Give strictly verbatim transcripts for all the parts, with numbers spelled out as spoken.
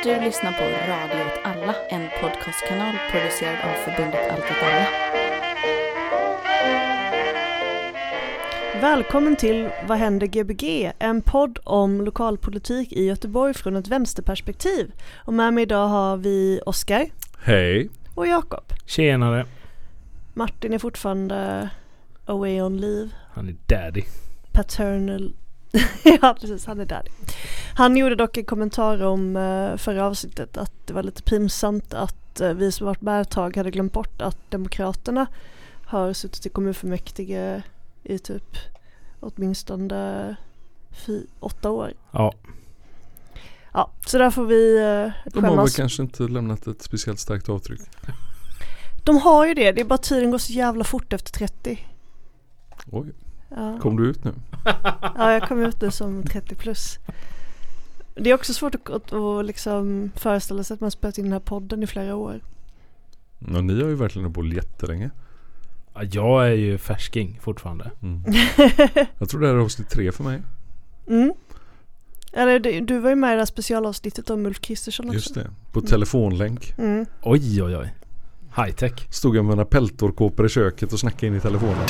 Du lyssnar på Radio åt alla, en podcastkanal producerad av förbundet Allt åt alla. Välkommen till Vad händer G B G? En podd om lokalpolitik i Göteborg från ett vänsterperspektiv. Och med mig idag har vi Oskar. Hej. Och Jakob. Tjenare. Martin är fortfarande away on leave. Han är daddy. Paternal. Ja, precis. Han är daddy. Han gjorde dock en kommentar om uh, förra avsnittet att det var lite pinsamt att uh, vi som varit med ett tag hade glömt bort att Demokraterna har suttit i kommunfullmäktige i typ åtminstone fy, åtta år. Ja. Ja, så där får vi uh, De har väl kanske inte lämnat ett speciellt starkt avtryck. De har ju det. Det är bara tiden går så jävla fort efter trettio. Oj. Ja. Kom du ut nu? Ja, jag kom ut nu som trettio plus. Det är också svårt att, att, att liksom föreställa sig att man spelat in den här podden i flera år. Ja, ni har ju verkligen på jättelänge. Ja, jag är ju färsking fortfarande. Mm. Jag tror det här är avsnitt tre för mig. Mm. Eller du, du var ju med i det här specialavsnittet om Ulf Kristersson också. Just det, på telefonlänk. Mm. Oj, oj, oj. High tech. Stod jag med mina peltorkåpor i köket och snackade in i telefonen.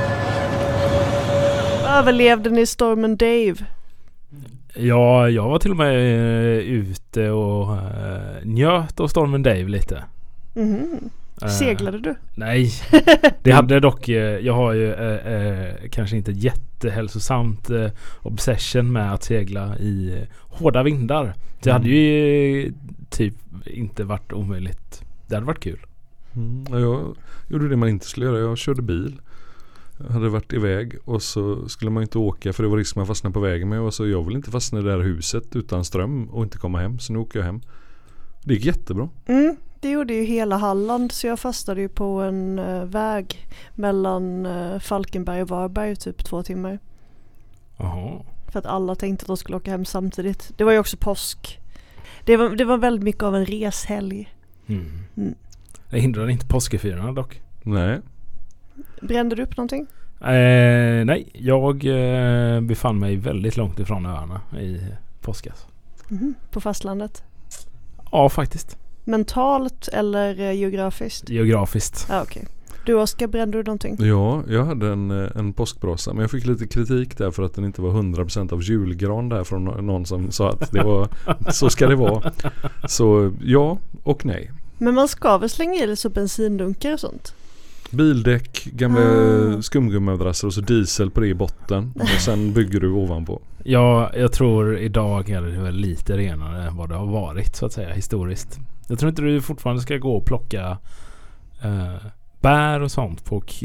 Överlevde ni stormen Dave? Ja, jag var till och med uh, ute och uh, njöt av stormen Dave lite. Mm. Uh, Seglade du? Nej, det hade dock, uh, jag har ju uh, uh, kanske inte jättehälsosamt uh, obsession med att segla i uh, hårda vindar. Det Mm. hade ju uh, typ inte varit omöjligt. Det hade varit kul. Mm. Ja, jag gjorde det man inte skulle göra. Jag körde bil. Jag hade varit iväg och så skulle man inte åka för det var risk man fastnade på vägen med. Och så jag vill inte fastna i det där huset utan ström och inte komma hem. Så nu åker jag hem. Det gick jättebra. Mm, det gjorde ju hela Halland, så jag fastnade ju på en uh, väg mellan uh, Falkenberg och Varberg typ två timmar. Jaha. För att alla tänkte att de skulle åka hem samtidigt. Det var ju också påsk. Det var, det var väldigt mycket av en reshelg. Mm. Mm. Det hindrar inte påskefirarna dock. Nej. Brände du upp någonting? Eh, nej, jag eh, befann mig väldigt långt ifrån öarna i påskas. Mm, på fastlandet? Ja, faktiskt. Mentalt eller eh, geografiskt? Geografiskt. Ja, okej. Okay. Du, Oskar, brände du någonting? Ja, jag hade en, en påskbrasa. Men jag fick lite kritik där för att den inte var hundra procent av julgran där från någon som sa att det var så ska det vara. Så ja och nej. Men man ska väl slänga i lite så bensindunkar och sånt? Bildäck, gamla ah. skumgummadrasser och så diesel på det i botten. Och sen bygger du ovanpå. Ja, jag tror idag är det väl lite renare än vad det har varit så att säga historiskt. Jag tror inte du fortfarande ska gå och plocka eh, bär och sånt på k-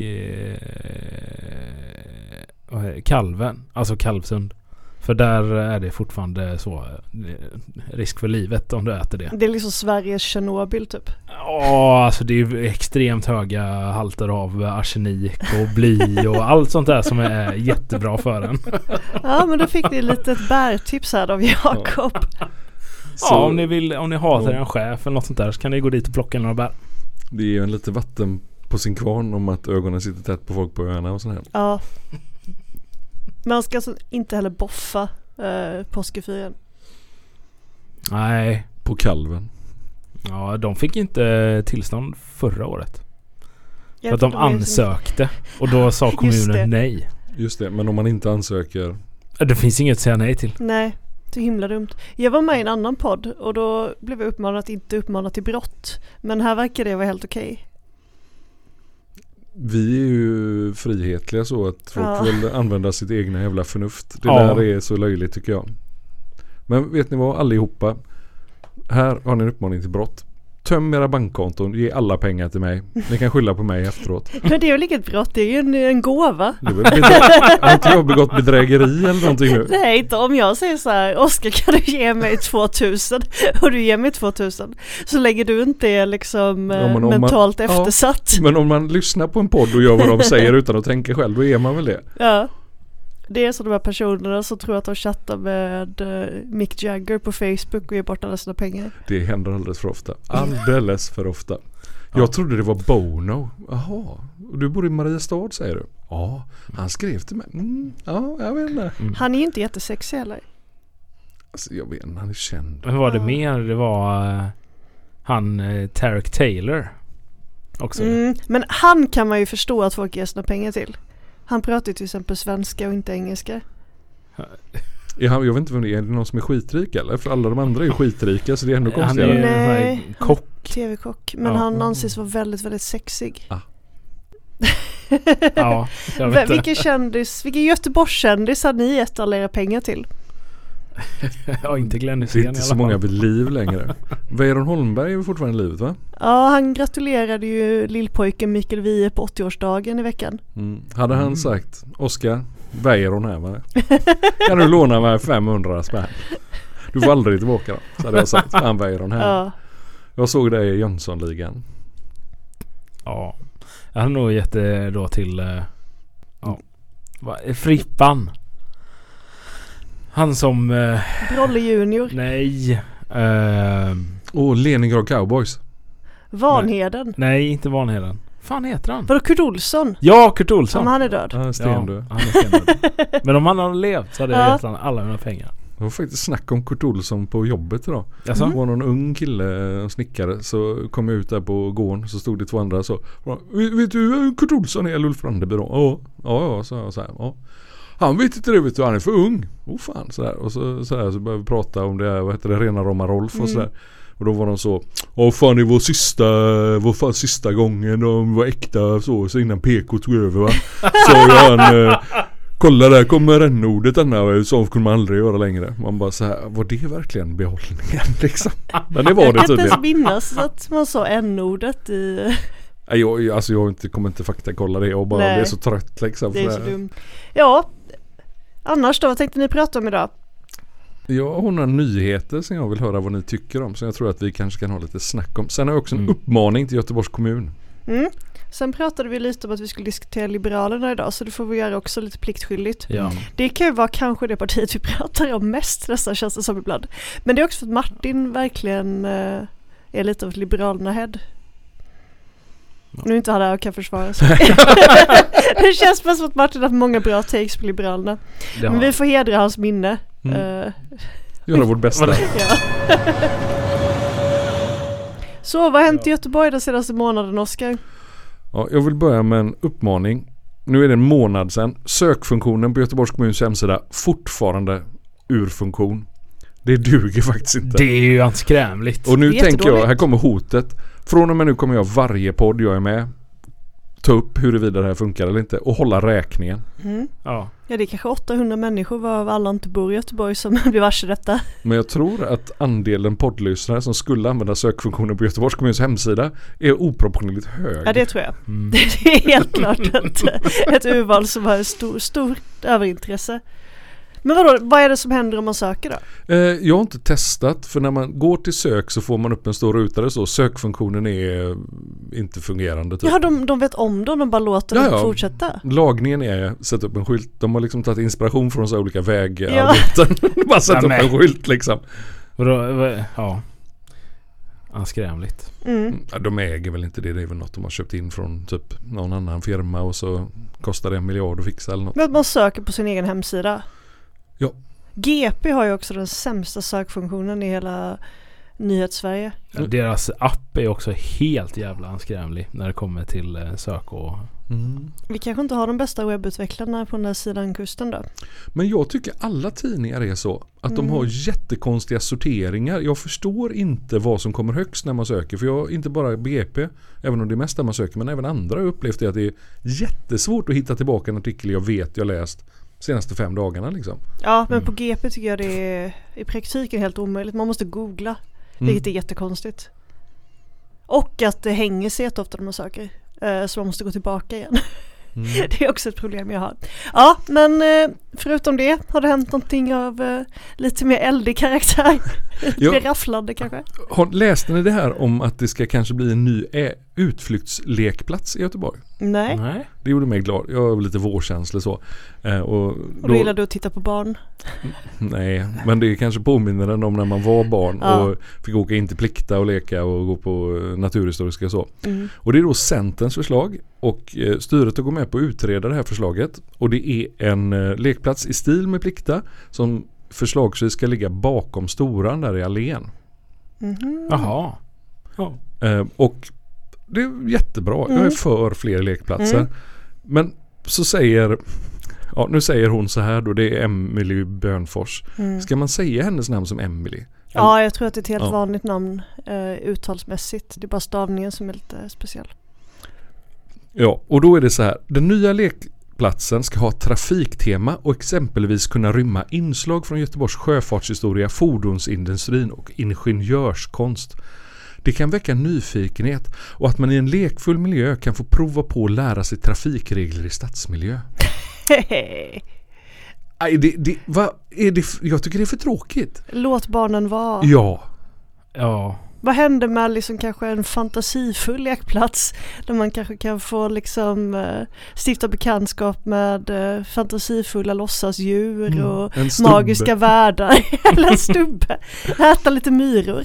eh, kalven, alltså Kalvsund. För där är det fortfarande så eh, risk för livet om du äter det. Det är liksom Sveriges Tjernobyl typ. Ja, alltså det är extremt höga halter av arsenik och bly och allt sånt där som är jättebra för en. Ja, men då fick ni lite ett bärtips här av Jakob. Ja, om ni vill, om ni hatar en chef eller något sånt där så kan ni gå dit och plocka några bär. Det är ju en lite vatten på sin kvarn om att ögonen sitter tätt på folk på öarna och sånt här. Ja. Man ska alltså inte heller boffa eh, påskefyren. Nej. På kalven. Ja, de fick inte tillstånd förra året. Jag för att de, de ansökte. Och då sa kommunen nej. Just det, men om man inte ansöker... Det finns inget att säga nej till. Nej, det är himla dumt. Jag var med i en annan podd och då blev jag uppmanad att inte uppmana till brott. Men här verkar det vara helt okej. Okay. Vi är ju frihetliga så att folk ja. vill använda sitt egna jävla förnuft. Det ja. där är så löjligt tycker jag. Men vet ni vad, allihopa? Här har ni en uppmaning till brott. Töm era bankkonton, ge alla pengar till mig. Ni kan skylla på mig efteråt. Men det är ju inget brott, det är ju en, en gåva. Har inte jag begått bedrägeri eller någonting nu? Nej, inte om jag säger så här: Oskar, kan du ge mig tvåtusen? Och du ger mig tvåtusen. Så lägger du inte det liksom ja, men mentalt man, eftersatt. Ja, men om man lyssnar på en podd och gör vad de säger utan att tänka själv, då är man väl det? Ja. Det är så de här personerna som tror att de chattar med uh, Mick Jagger på Facebook och ger bort alla sina pengar. Det händer alldeles för ofta. Alldeles för ofta. Jag ja. trodde det var Bono. Jaha, och du bor i Mariestad säger du? Ja, han skrev till mig. Mm, ja, jag vet inte. Mm. Han är ju inte jättesexig heller. Alltså jag vet inte, han är känd. Men var det Ja. mer? Det var uh, han uh, Tarek Taylor också. Mm, men han kan man ju förstå att folk ger sina pengar till. Han pratar ju till exempel svenska och inte engelska. Är han, jag vet inte vem det är. Är det någon som är skitrik eller? För alla de andra är skittrika så det är ändå Han är konstigare. ju en sån här Nej, kock. Tv-kock. Men Ja. han anses vara väldigt, väldigt sexig. Ah. Ja, jag vet V- inte. vilken kändis, vilken Göteborgskändis har ni gett alla era pengar till? Ja, inte Glenn Det Hysén är inte i så alla många fall. vid liv längre. Weiron Holmberg är väl fortfarande i livet va? Ja, han gratulerade ju lillpojken Mikael Wiehe på åttioårsdagen i veckan. Mm. Hade han Mm. sagt Oskar, Weiron här va? Kan du låna mig femhundra spänn? Du får aldrig tillbaka då. Så hade jag sagt, fan Weiron här. Ja. Jag såg det i Jönssonligan. Ja. Jag hade nog gett det då till uh, ja. Va, Frippan. Han som uh, Brolle Junior. nej uh, Och Leningrad Cowboys. Vanheden. nej, inte Vanheden. Fan heter han? Vadå Kurt Olsson? Ja, Kurt Olsson. Som han är död. Ja, stendöd. Ja, han är stendöd. Men om han hade levt så hade jag Ja. gett han alla mina pengar. Det var faktiskt snack om Kurt Olsson på jobbet idag. Alltså? Det var någon ung kille och snickare så kom jag ut där på gården så stod det två andra så vet, vet du vem Kurt Olsson är eller Ulf Brandeby då? Ja, ja, ja, så jag så här, ja. Han vet inte det, vet du, han är för ung. Oh fan, sådär. Och så, så, här, så började vi prata om det, vad heter det, rena Roma Rolf och Mm. sådär. Och då var de så, åh fan det var sista, var fan sista gången de var äkta så, så innan P K tog över va. Så han, eh, kolla där kommer n-ordet denna, så kunde man aldrig göra längre. Man bara så här, var det verkligen behållningen liksom? Men det var Jag det kan inte ens tydligen. minnas att man sa n-ordet i... Nej, Jag, alltså jag inte, kommer inte fakta kolla det och bara Nej. blir så trött liksom. Det är för så dumt. Ja, annars då, vad tänkte ni prata om idag? Jag har några nyheter som jag vill höra vad ni tycker om. Så jag tror att vi kanske kan ha lite snack om. Sen har jag också en Mm. uppmaning till Göteborgs kommun. Mm. Sen pratade vi lite om att vi skulle diskutera Liberalerna idag, så det får vi göra också lite pliktskyldigt. Ja. Det kan ju vara kanske det partiet vi pratar om mest, nästan känns det som ibland. Men det är också för att Martin verkligen eh, är lite av ett Liberalerna-head. Ja. Nu är inte han där och kan försvara sig. Det känns bara som att Martin har haft många bra takes på Liberalerna. Det Men vi får hedra hans minne. Mm. Eh, Göra vårt bästa. ja. Så vad har hänt i Göteborg den senaste månaden, Oskar? Ja, jag vill börja med en uppmaning. Nu är det en månad sedan. Sökfunktionen på Göteborgs kommuns hemsida fortfarande ur funktion. Det duger faktiskt inte. Det är ju anskrämligt. Och nu Det är tänker jag, jättedåligt. här kommer hotet. Från och med nu kommer jag varje podd jag är med ta upp huruvida det här funkar eller inte och hålla räkningen. Mm. Ja. Ja, det är kanske åttahundra människor varav alla inte bor i Göteborg som blir varse detta. Men jag tror att andelen poddlyssnare som skulle använda sökfunktionen på Göteborgs kommuns hemsida är oproportionerligt hög. Ja, det tror jag. Mm. Det är helt klart ett, ett urval som har stor, stort överintresse. Men vadå, vad är det som händer om man söker då? Eh, jag har inte testat, för när man går till sök så får man upp en stor ruta där så sökfunktionen är eh, inte fungerande. Typ. Ja, de, de vet om dem, de bara låter Ja, dem ja. fortsätta. Lagningen är sätta upp en skylt. De har liksom tagit inspiration från så olika vägarbeten. Ja. Bara sätta upp Nej. en skylt liksom. Vadå, vad- ja. Anskrämligt. Mm. Ja, de äger väl inte det. Det är väl något de har köpt in från typ någon annan firma och så kostar det en miljard att fixa eller något. Men att man söker på sin egen hemsida. Ja. G P har ju också den sämsta sökfunktionen i hela Nyhetssverige. Mm. Deras app är också helt jävla anskrämlig när det kommer till eh, sök och... Mm. Vi kanske inte har de bästa webbutvecklarna på den där sidan kusten då. Men jag tycker alla tidningar är så. Att Mm. de har jättekonstiga sorteringar. Jag förstår inte vad som kommer högst när man söker. För jag, inte bara B P, även om det är mest där man söker, men även andra har upplevt det att det är jättesvårt att hitta tillbaka en artikel jag vet jag läst senaste fem dagarna liksom. Ja, men Mm. på G P tycker jag det är i praktiken helt omöjligt. Man måste googla, Mm. vilket är jättekonstigt. Och att det hänger sig ofta när man söker. Eh, Så man måste gå tillbaka igen. Mm. Det är också ett problem jag har. Ja, men eh, förutom det har det hänt någonting av eh, lite mer eldig karaktär. Ja. Mer rafflande kanske. Har, läste ni det här om att det ska kanske bli en ny ä- utflyktslekplats i Göteborg? Nej. Nej. Det gjorde mig glad. Jag har lite vårkänsla så. Eh, och Och då då, gillar du att titta på barn. nej, men det kanske påminner en om när man var barn Ja. och fick åka in till Plikta och leka och gå på eh, naturhistoriska och så. Mm. Och det är då Centerns förslag och eh, styret har gått med på att utreda det här förslaget och det är en eh, lekplats i stil med Plikta som förslagsvis ska ligga bakom Storan där i allén. Mhm. Jaha. Ja. Eh, och det är jättebra. Mm. Jag är för fler lekplatser. Mm. Men så säger, ja nu säger hon så här då, det är Emily Bönfors. Mm. Ska man säga hennes namn som Emily? Ja, jag tror att det är ett helt Ja. vanligt namn uh, uttalsmässigt. Det är bara stavningen som är lite speciell. Ja, och då är det så här. Den nya lekplatsen ska ha trafiktema och exempelvis kunna rymma inslag från Göteborgs sjöfartshistoria, fordonsindustrin och ingenjörskonst. Det kan väcka nyfikenhet och att man i en lekfull miljö kan få prova på att lära sig trafikregler i stadsmiljö. Aj, det, det, vad är det, jag tycker det är för tråkigt. Låt barnen vara. Ja. Ja. Vad händer med liksom kanske en fantasifull lekplats där man kanske kan få liksom uh, stifta bekantskap med uh, fantasifulla låtsasdjur Mm. och En stubbe. magiska världar eller en stubbe. Äta lite myror.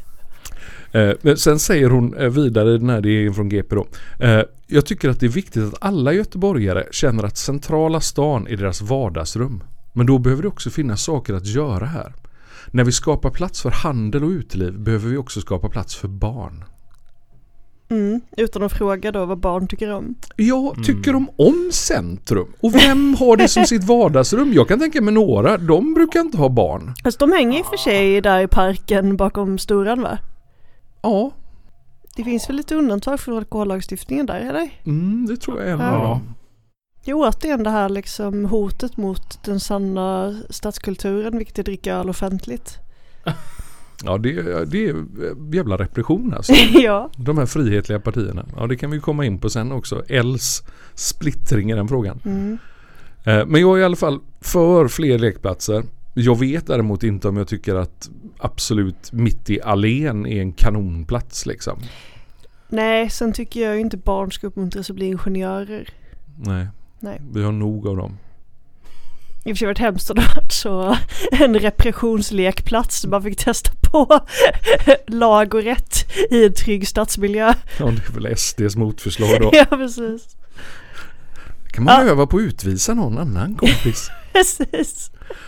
Eh, men sen säger hon eh, vidare, den här det är från G P då. Eh, jag tycker att det är viktigt att alla göteborgare känner att centrala stan är deras vardagsrum. Men då behöver det också finnas saker att göra här. När vi skapar plats för handel och uteliv behöver vi också skapa plats för barn. Mm, utan att fråga då vad barn tycker om. Jag tycker de om centrum. Och vem har det som sitt vardagsrum? Jag kan tänka mig några. De brukar inte ha barn. Fast de hänger i och för sig där i parken bakom Storan, va? Ja, Det finns väl lite undantag från alkohollagstiftningen där, eller? mm, det tror jag är en Ja. av dem. Jo, att det är det här liksom hotet mot den sanna stadskulturen, vilket är dricka öl offentligt. Ja, det, det är jävla repression alltså. Ja. De här frihetliga partierna. Ja, det kan vi komma in på sen också. Ls splittring i den frågan. Mm. Eh, men jag är i alla fall för fler lekplatser. Jag vet däremot inte om jag tycker att absolut mitt i allén är en kanonplats liksom. Nej, sen tycker jag inte barn ska uppmuntras att bli ingenjörer. Nej. Nej. Vi har nog av dem. I och för sig varit hemskt att det har varit så en repressionslekplats där man fick testa på lag och rätt i en trygg stadsmiljö. Ja, det är väl S D:s motförslag då. Ja, precis. Kan man Ja. öva på att utvisa någon annan kompis? Precis.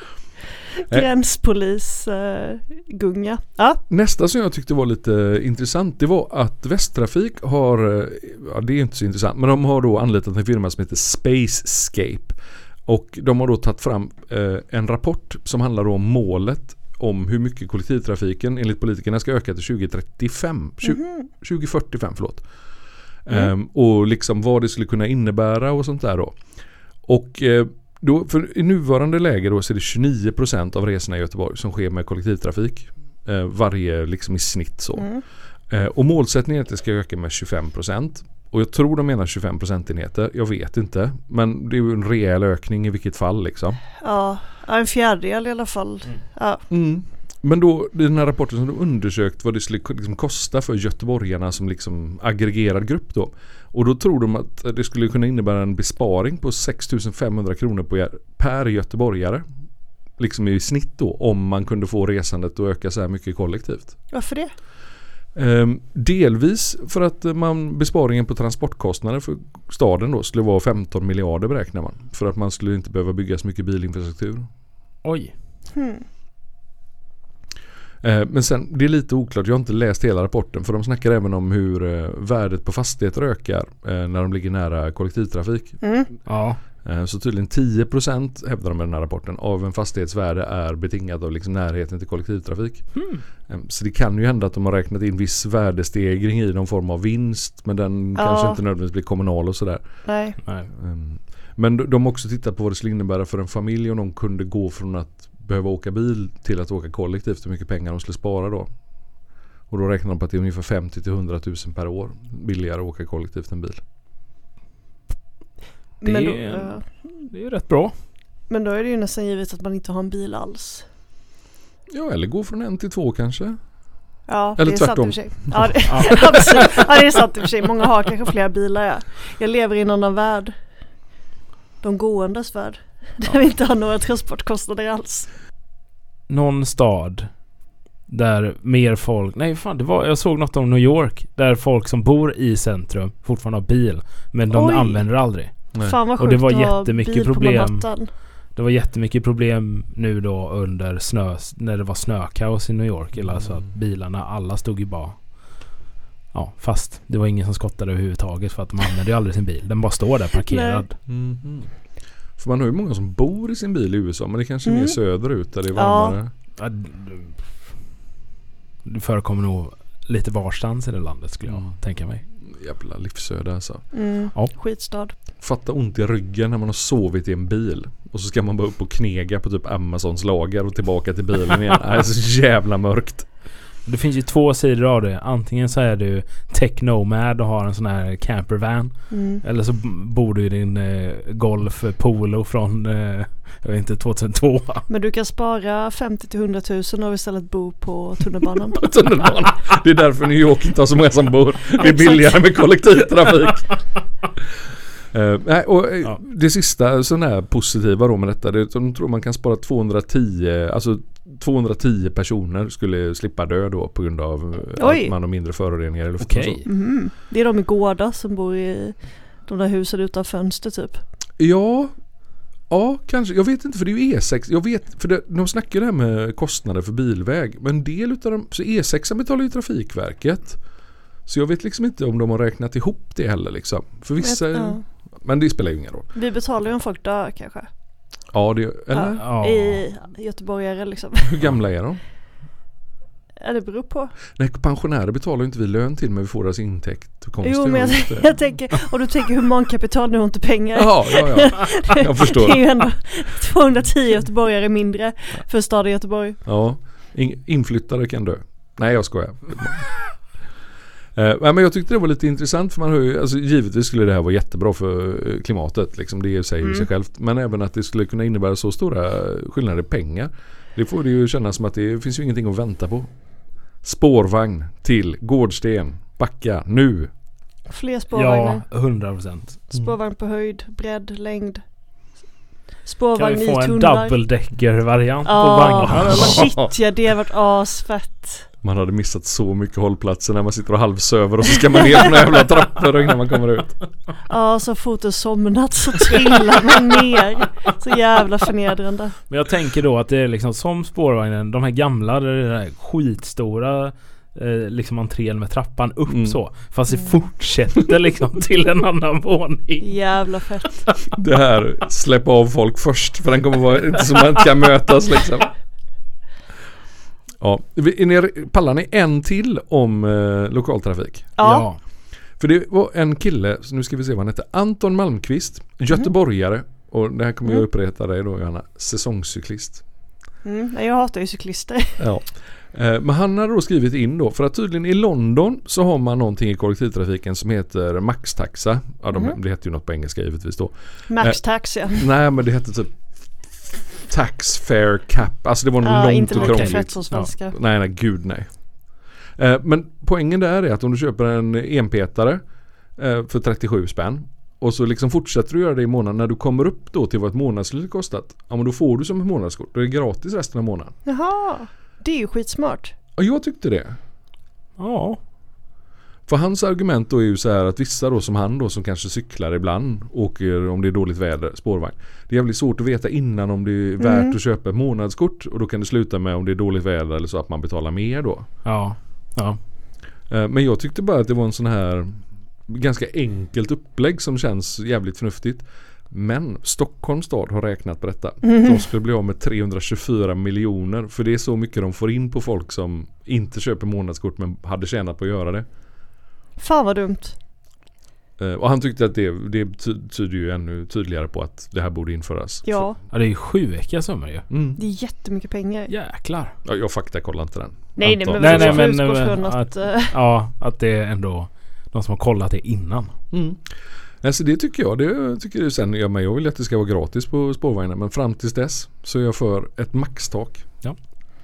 Gränspolis uh, gunga. Ja. Nästa som jag tyckte var lite intressant, det var att Västtrafik har, ja det är inte så intressant, men de har då anlitat en firma som heter Spacescape. Och de har då tagit fram eh, en rapport som handlar om målet om hur mycket kollektivtrafiken enligt politikerna ska öka till tjugo trettiofem. Mm-hmm. tjugo fyrtiofem, förlåt. Mm. Ehm, och liksom vad det skulle kunna innebära och sånt där då. Och eh, då, för i nuvarande läge då så är det tjugonio procent av resorna i Göteborg som sker med kollektivtrafik. Eh, varje liksom i snitt så. Mm. Eh, och målsättningen är att det ska öka med tjugofem procent. Och jag tror de menar tjugofem procentenheter. Jag vet inte. Men det är ju en rejäl ökning i vilket fall liksom. Ja, en fjärdedel i alla fall. Mm. Ja. Mm. Men då, i den här rapporten som de undersökt vad det skulle liksom kosta för göteborgarna som liksom aggregerad grupp då. Och då tror de att det skulle kunna innebära en besparing på sex tusen femhundra kronor på, per göteborgare. Liksom i snitt då, om man kunde få resandet att öka så här mycket kollektivt. Varför det? Ehm, delvis för att man, besparingen på transportkostnader för staden då skulle vara femton miljarder beräknar man. För att man skulle inte behöva bygga så mycket bilinfrastruktur. Oj. Hmm. Ehm, men sen, det är lite oklart, jag har inte läst hela rapporten. För de snackar även om hur eh, värdet på fastigheter ökar eh, när de ligger nära kollektivtrafik. Mm. Ja. Ehm, så tydligen tio procent hävdar de med den här rapporten av en fastighetsvärde är betingat av liksom närheten till kollektivtrafik. Hmm. Så det kan ju hända att de har räknat in viss värdestegring i någon form av vinst. Men den Ja. kanske inte nödvändigtvis blir kommunal och sådär. Nej. Nej. Um, men de de har också tittat på vad det skulle innebära för en familj om de kunde gå från att behöva åka bil till att åka kollektivt. Hur mycket pengar de skulle spara då. Och då räknar de på att det är ungefär femtio till hundra tusen per år billigare att åka kollektivt än bil. Det Men, då, är- ja. Det är ju rätt bra. Men då är det ju nästan givet att man inte har en bil alls. Ja, eller gå från en till två kanske. Ja, Eller det är tvärtom. sant i och för sig. Ja, det, ja, precis. Ja, det är sant i och för sig. Många har kanske flera bilar. Ja. Jag lever i en annan värld. De gåendes värld. Där vi inte har några transportkostnader alls. Någon stad där mer folk, nej fan det var, jag såg något om New York där folk som bor i centrum fortfarande har bil men de Oj. använder aldrig. Nej. Fan vad Och sjukt det var att ha jättemycket bil problem. på Manhattan. Det var jättemycket problem nu då under snö, när det var snökaos i New York. Eller alltså att bilarna, alla stod ju bara ja, fast det var ingen som skottade överhuvudtaget för att de använde ju aldrig sin bil. Den bara står där parkerad. Mm-hmm. För man har ju många som bor i sin bil i U S A, men det kanske är mm. mer söderut där det är varmare. Ja. Det förekommer nog lite varstans i det landet skulle jag mm. tänka mig. Jävla livsöde alltså. Mm. Ja. Skitstad. Fatta ont i ryggen när man har sovit i en bil. Och så ska man bara upp och knega på typ Amazons lager och tillbaka till bilen igen. Det är så jävla mörkt. Det finns ju två sidor av det. Antingen så är du tech nomad och har en sån här campervan. Mm. Eller så bor du i din eh, Golf Polo från eh, jag vet inte, tjugohundratvå. Men du kan spara femtio till hundra tusen och istället bo på tunnelbanan. På tunnelbanan. Det är därför New York inte har så många som bor. Det är billigare med kollektivtrafik. Uh, nej, och uh, ja. Det sista sån här positiva då med detta, det, de tror man kan spara tvåhundratio, alltså tvåhundratio personer skulle slippa dö då på grund av Oj. Att man har mindre föroreningar i luften. Okay. Mm. Det är de i Gårda som bor i de där husen utan fönster typ. Ja, ja kanske. Jag vet inte, för det är ju E sex. Jag vet, för det, de snackar det här med kostnader för bilväg. Men en del utav dem, så E sex betalar ju Trafikverket. Så jag vet liksom inte om de har räknat ihop det heller liksom. För vissa... Vet, ja. Men det spelar ju ingen roll. Vi betalar ju om folk dör kanske. Ja, det, eller? Ja, i Göteborgare liksom. Hur gamla är de? Ja, det beror på. Nej, pensionärer betalar ju inte vi lön till, men vi får deras intäkt. Konstigt, jo, men jag, jag tänker, och du tänker hur många kapital nu har inte pengar. Ja, ja, ja. Jag förstår. Det är ju ändå tvåhundratio Göteborgare mindre för staden Göteborg. Ja, inflyttare kan dö. Nej, jag skojar. Uh, men jag tyckte det var lite intressant, för man hör ju, alltså, givetvis skulle det här vara jättebra för klimatet liksom, det säger ju mm. sig självt, men även att det skulle kunna innebära så stora skillnader i pengar, det får det ju kännas som att det finns ju ingenting att vänta på. Spårvagn till Gårdsten, Backa, nu. Fler spårvagnar. Ja, hundra procent. Spårvagn på höjd, bredd, längd. Spårvagn i tunnlar. Kan vi få en double-decker-variant oh, på vagnarna? Shit, ja, det har varit asfett. Man hade missat så mycket hållplatser när man sitter och halvsöver och så ska man ner på några jävla trappor innan man kommer ut. Ja, så fort det somnat så trillar man ner. Så jävla förnedrande. Men jag tänker då att det är liksom som spårvagnen, de här gamla, det är det där skitstora eh, liksom entrén med trappan upp mm. så. Fast det fortsätter liksom till en annan våning. Jävla fett. Det här, släpp av folk först, för den kommer vara inte som man kan mötas liksom. Ja, är ni, pallar ni en till om eh, lokaltrafik? Ja. ja. För det var en kille, så nu ska vi se vad han heter, Anton Malmqvist, göteborgare, mm. och det här kommer mm. jag upprepa dig då, Johanna, säsongscyklist. Mm, jag hatar ju cyklister. Ja. Eh, men han har då skrivit in då, för att tydligen i London så har man någonting i kollektivtrafiken som heter maxtaxa. Ja, de, mm. det heter ju något på engelska givetvis då. Maxtaxa. Eh, nej, men det heter typ tax fare cap. Alltså det var nog ja, långt inte och krångligt. Som svenska. Ja. Nej, nej, gud nej. Eh, men poängen där är att om du köper en enpetare eh, för trettiosju spänn och så liksom fortsätter du göra det i månaden, när du kommer upp då till vad ett månadsslut kostat, ja men då får du som ett månadskort. Då är det gratis resten av månaden. Jaha, det är ju skitsmart. Ja, jag tyckte det. Ja. För hans argument då är ju så här att vissa då som han då som kanske cyklar ibland åker om det är dåligt väder spårvagn. Det är jävligt svårt att veta innan om det är värt mm. att köpa ett månadskort, och då kan det sluta med om det är dåligt väder eller så att man betalar mer då. Ja. Ja. Men jag tyckte bara att det var en sån här ganska enkelt upplägg som känns jävligt förnuftigt. Men Stockholms stad har räknat på detta. Mm. De skulle bli av med trehundratjugofyra miljoner, för det är så mycket de får in på folk som inte köper månadskort men hade tjänat på att göra det. Fan vad dumt. Uh, och han tyckte att det, det tyder ju ännu tydligare på att det här borde införas. Ja. Ja, det är ju sju veckor summor ju. Mm. Det är jättemycket pengar. Jäklar. Ja, jag fakta kollar inte den. Nej, nej, men, nej, nej, men, men att, att, att, ja, att det är ändå de som har kollat det innan. Mm. Alltså det tycker jag. Det tycker jag sen gör mig. Jag vill att det ska vara gratis på spårvagnar, men fram tills dess så är jag för ett maxtak. Ja.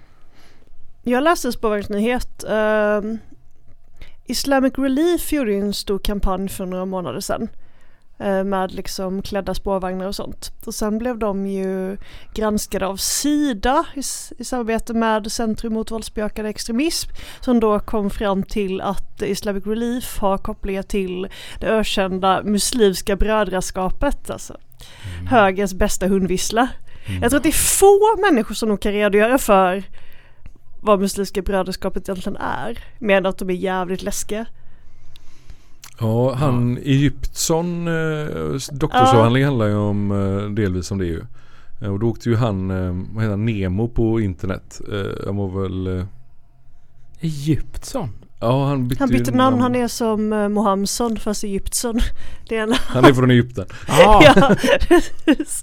Jag läste en spårvagnsnyhet. Uh, Islamic Relief gjorde en stor kampanj för några månader sedan uh, med liksom klädda spårvagnar och sånt. Och sen blev de ju granskade av SIDA i, i samarbete med Centrum mot våldsbejakande extremism, som då kom fram till att Islamic Relief har kopplingar till det ökända muslimska brödraskapet, alltså mm. högerns bästa hundvissla. Mm. Jag tror att det är få människor som nog kan redogöra för vad Muslimska brödraskapet egentligen är. Med att de är jävligt läskiga. Ja, han Ja. Egyptsson eh, doktorsavhandling Ja. handlar ju om eh, delvis om det ju. Eh, och då åkte ju han, eh, vad heter han, Nemo på internet. Eh, han var väl... Eh, Egyptsson? ja, han bytte, Han bytte ju namn, han är som uh, Mohamsson fast Egyptsson. Det är en... Han är från Egypten. Ah, ja, precis.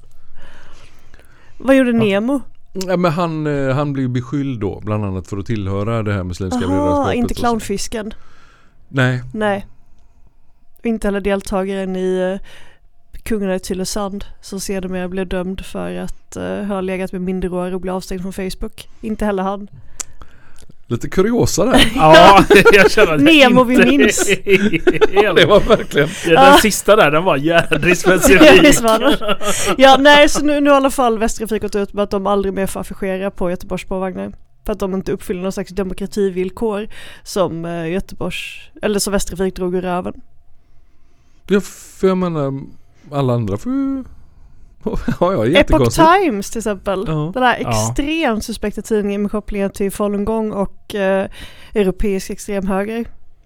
Vad gjorde Ja. Nemo? Ja, men han, eh, han blev beskylld då, bland annat för att tillhöra det här muslimska Jaha, brödraskapet. inte och så. clownfisken. Nej, Nej. Inte heller deltagaren i uh, Kungarna i Tylösand som sedermera blev dömd för att uh, ha legat med minderåriga och bli avstängd från Facebook. Inte heller han. lite kuriosa där. ja, jag känner att jag Nemo vi inte minns. Ja, det var verkligen. Ja, den sista där, den var jädrigt specifik. Ja, nej, så nu, nu har i alla fall Västtrafik gått ut med att de aldrig mer får affischera på Göteborgs spårvagnar. För att de inte uppfyller någon slags demokrativillkor som uh, Göteborgs, eller som Västtrafik drog ur röven. Ja, för jag menar, alla andra får ju... Ja, ja, Epoch jättekonstigt. Times till exempel. Ja. Den här Ja. extremt suspekta tidningen med kopplingar till falungong och eh, europeisk extremhöger.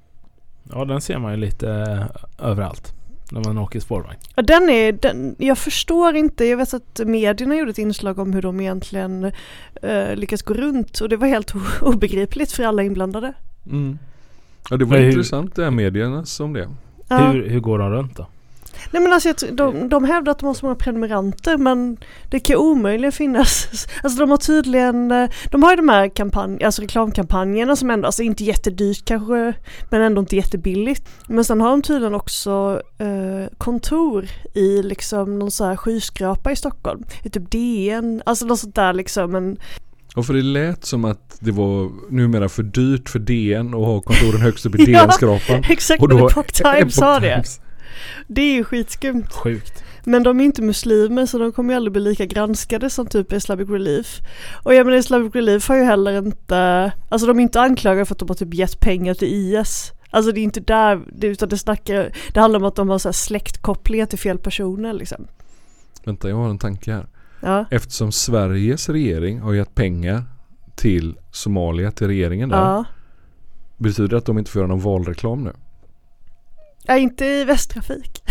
Ja, den ser man ju lite eh, överallt när man åker spårvagn. Ja, den är, den, jag förstår inte, jag vet att medierna gjorde ett inslag om hur de egentligen eh, lyckas gå runt och det var helt o- obegripligt för alla inblandade. Mm. Ja, det var Men hur- intressant det här medierna som det. Ja. Hur, hur går de runt då? Nej men alltså jag tror- de, de hävdar att de har så många prenumeranter men det kan omöjligen finnas. Alltså de har tydligen, eh, de har ju de här kampanj, alltså reklamkampanjerna som ändå, alltså inte jättedyrt kanske men ändå inte jättebilligt. Men sen har de tydligen också eh, kontor i liksom någon så här skyskrapa i Stockholm. I typ D N, alltså något sånt där liksom en... Och för det lät som att det var numera för dyrt för D N att ha kontoren högst upp i D Ja, N-skrapan. Exakt, Och men då Epoch Times sa Epoch det. Times. Det är ju skitskumt. Sjukt. Men de är inte muslimer så de kommer ju aldrig bli lika granskade som typ Islamic Relief. Och jag menar Islamic Relief har ju heller inte, alltså de är inte anklagade för att de har typ gett pengar till I S. Alltså det är inte där, det, utan det snackar, det handlar om att de har så här släktkopplingar till fel personer liksom. Vänta, jag har en tanke här. Ja. Eftersom Sveriges regering har gett pengar till Somalia, till regeringen där. Ja. Betyder det att de inte får göra någon valreklam nu? Ja, inte i Västtrafik.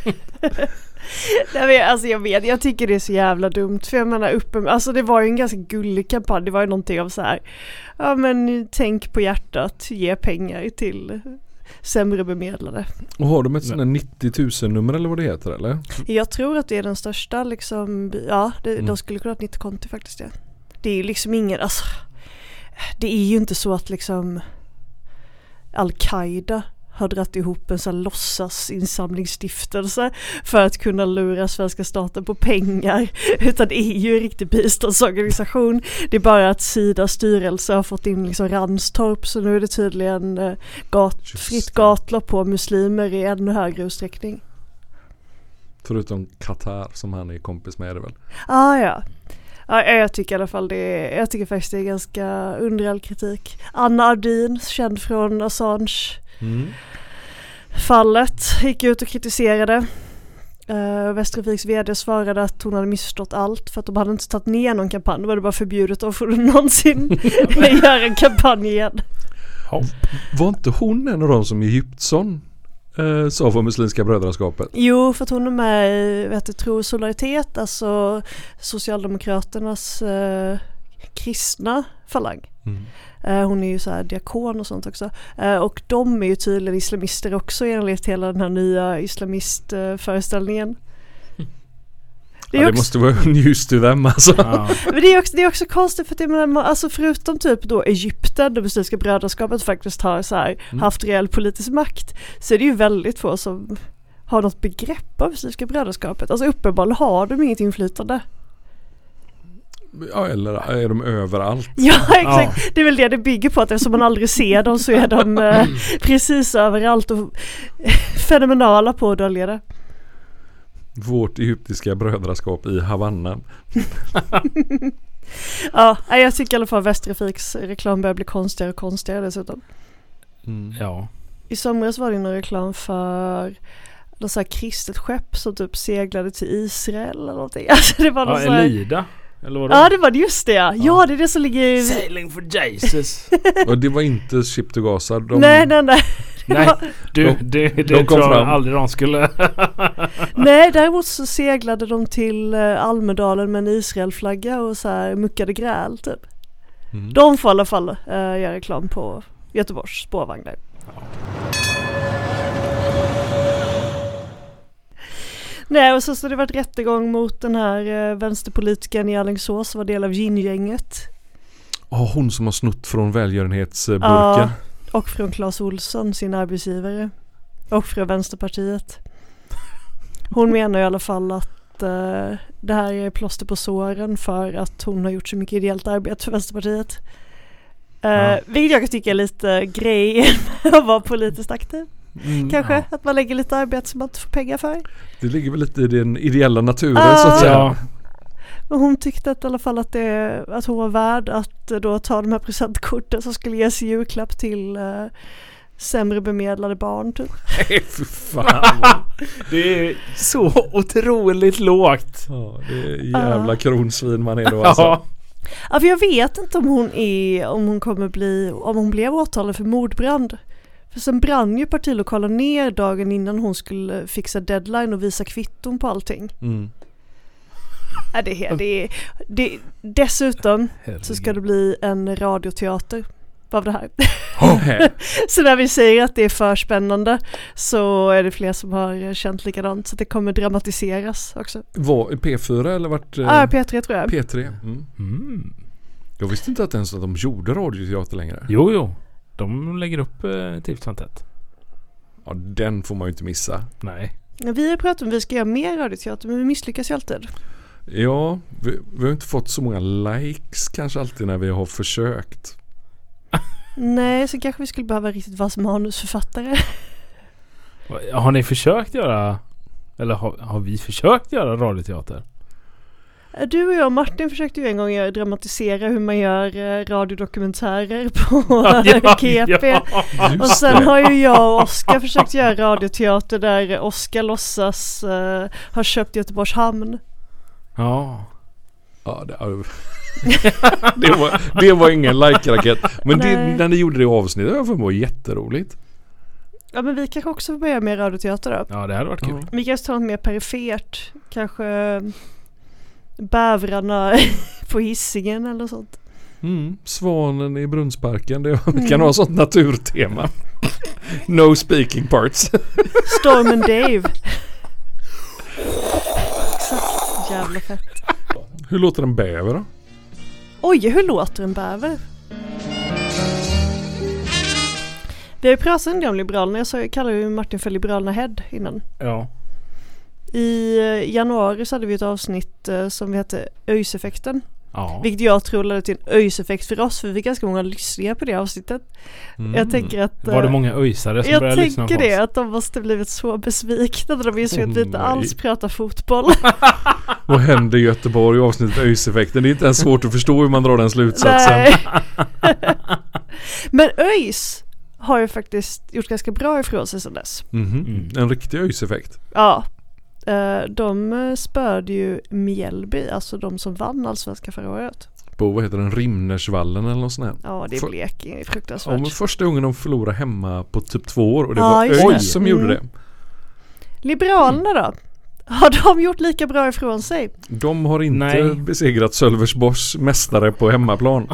Nej, men, alltså jag vet, jag tycker det är så jävla dumt. För jag menar, uppen, alltså det var ju en ganska gullig kampanj. Det var ju någonting av så här, ja men tänk på hjärtat, ge pengar till sämre bemedlade. Och har de ett sånt där nittio tusen nummer eller vad det heter eller? Jag tror att det är den största liksom, ja, det, Mm. de skulle kunna ha ett nittio-konto faktiskt. Ja. Det är ju liksom ingen, alltså, det är ju inte så att liksom Al-Qaida har dratt ihop en sån här låtsasinsamlingsstiftelse för att kunna lura svenska staten på pengar, utan det är ju en riktig biståndsorganisation. Det är bara att Sidas styrelse har fått in liksom Ranstorp, så nu är det tydligen eh, gat, fritt gatlopp på muslimer i ännu högre utsträckning. Förutom Qatar som han är kompis med, är det väl? Ah, ja. Ja, jag tycker i alla fall det är, jag tycker faktiskt det är ganska under all kritik. Anna Ardin, känd från Assange Mm. fallet, gick ut och kritiserade. Uh, Västtrafiks vd svarade att hon hade missförstått allt för att de hade inte tagit ner någon kampanj. Då var det bara förbjudet att få någonsin göra en kampanj igen. Hopp. Var inte hon en av de som Egyptsson eh, sa för Muslimska brödraskapet? Jo, för att hon är med i vet du, Tro och solidaritet, alltså Socialdemokraternas uh, kristna falang. Mm. Uh, hon är ju så här diakon och sånt också. Uh, och de är ju tydligen islamister också enligt hela den här nya islamistföreställningen. Uh, det, Ja, det också, måste vara news to them alltså. Ja. men det, är också, det är också konstigt för att jag menar, alltså förutom typ då Egypten, det muslimska brödraskapet faktiskt har så här, Mm. haft reell politisk makt, så är det ju väldigt få som har något begrepp av muslimska brödraskapet. Alltså uppenbarligen har de inget inflytande. Ja, eller är de överallt? Ja, exakt. Det är väl det det bygger på, att eftersom man aldrig ser dem så är de eh, precis överallt och fenomenala på att dölja det. Vårt egyptiska brödraskap i Havanna. Ja, jag tycker i alla fall Västtrafiks reklam börjar bli konstigare och konstigare dessutom. Mm. Ja. I somras var det någon reklam för något så här kristet skepp som typ seglade till Israel eller någonting. Alltså det var något Ja, så här... Elida. Eller vad det? Ja, det var det just det. Ja, ja det är det som ligger... Sailing for Jesus. Och det var inte Ship to Gaza. De... Nej, nej, nej. Nej, du, De- det, det de kom tror jag fram. aldrig de skulle. Nej, däremot så seglade de till uh, Almedalen med en Israelflagga och så här muckade gräl typ. Mm. De får i alla fall uh, göra reklam på Göteborgs spårvagnar. Nej, och så så det varit rättegång mot den här uh, vänsterpolitikern i Alingsås som var del av Gin-gänget. Ja, hon som har snott från välgörenhetsburken. Ja, och från Claes Olsson, sin arbetsgivare. Och från Vänsterpartiet. Hon menar i alla fall att uh, det här är plåster på såren för att hon har gjort så mycket ideellt arbete för Vänsterpartiet. Uh, Ja. Vilket jag kan tycka är lite grej att vara politiskt aktiv. Mm. Kanske Ja. att man lägger lite arbete som man inte får pengar för. Det ligger väl lite i den ideella naturen Ah. så att säga. Ja. Men hon tyckte att, i alla fall att, det, att hon var värd att uh, då ta de här presentkorten som skulle ges i julklapp till uh, sämre bemedlade barn typ. Nej, för fan. Det är så otroligt lågt. Ja, det är jävla Ah. kronsvin man är då alltså. Ja. Ja, för jag vet inte om hon är, om hon kommer bli, om hon blev åtalad för mordbrand. För sen brann ju partilokalen ner dagen innan hon skulle fixa deadline och visa kvitton på allting. Mm. Ja, det är, det är, det, dessutom Herregud. så ska det bli en radioteater av det här. Oh. Så när vi säger att det är för spännande så är det fler som har känt likadant. Så det kommer dramatiseras också. Var P fyra eller vart? eh, Ja, ah, P tre tror jag. P tre. Mm. Mm. Jag visste inte att ens att de gjorde radioteater längre. Jo, jo. De lägger upp eh, Tipsfantet. Ja, den får man ju inte missa. Nej. Vi har pratat om att vi ska göra mer radioteater, men vi misslyckas ju alltid. Ja, vi, vi har inte fått så många likes kanske alltid när vi har försökt. Nej, så kanske vi skulle behöva riktigt vass manusförfattare. Har ni försökt göra, eller har, har vi försökt göra radioteater? Du och jag och Martin försökte ju en gång göra, dramatisera hur man gör eh, radiodokumentärer på G P. ja. Och sen har ju jag och Oskar försökt göra radioteater där Oskar låtsas eh, ha köpt Göteborgs hamn. Ja. Ja, det, det, var, det var ingen like-raket. Men det, Nej. när ni gjorde det avsnittet var det var jätteroligt. Ja, men vi kanske också får börja med radioteater då. Ja, det hade varit kul. Ja. Vi kanske tar något mer perifert. Kanske bävrarna på Hisingen eller sånt. Mm. Svanen i Brunnsparken. Det kan Mm. ha sånt naturtema. No speaking parts. Storm and Dave. Exakt, jävla fett. Hur låter en bäver då? Oj, hur låter en bäver? Vi har ju pratat en del om Liberalerna. Jag sa, kallade ju Martin för Liberalerna Head innan. Ja. I eh, januari så hade vi ett avsnitt eh, som vi hette Öjseffekten. Ja. Vilket jag tror ledde till en öjseffekt för oss. För vi fick ganska många lyssningar på det avsnittet. Mm. Jag tänker att... Var det eh, många öjsare som jag började lyssna på tänker det, oss? att de måste blivit så besvikna när de insåg att vi inte Oh, alls nej. pratar fotboll. Vad hände i Göteborg i avsnittet Öjs-effekten? Det är inte ens svårt att förstå hur man drar den slutsatsen. Nej. Men ÖIS har ju faktiskt gjort ganska bra ifrån sig sedan dess. Mhm. Mm. En riktig Öjs-effekt. Ja. Eh, De spörde ju Mjällby, alltså de som vann allsvenska förra året. På vad heter den? Rimnersvallen eller något sånt här. Ja, det är För- Blekinge, det är Ja, fruktansvärt. men första gången de förlorade hemma på typ två år och det Ja, var just ÖIS det. som Mm. gjorde det. Liberalerna då? Har de gjort lika bra ifrån sig? De har inte Nej. besegrat Sölvesborgs mästare på hemmaplan.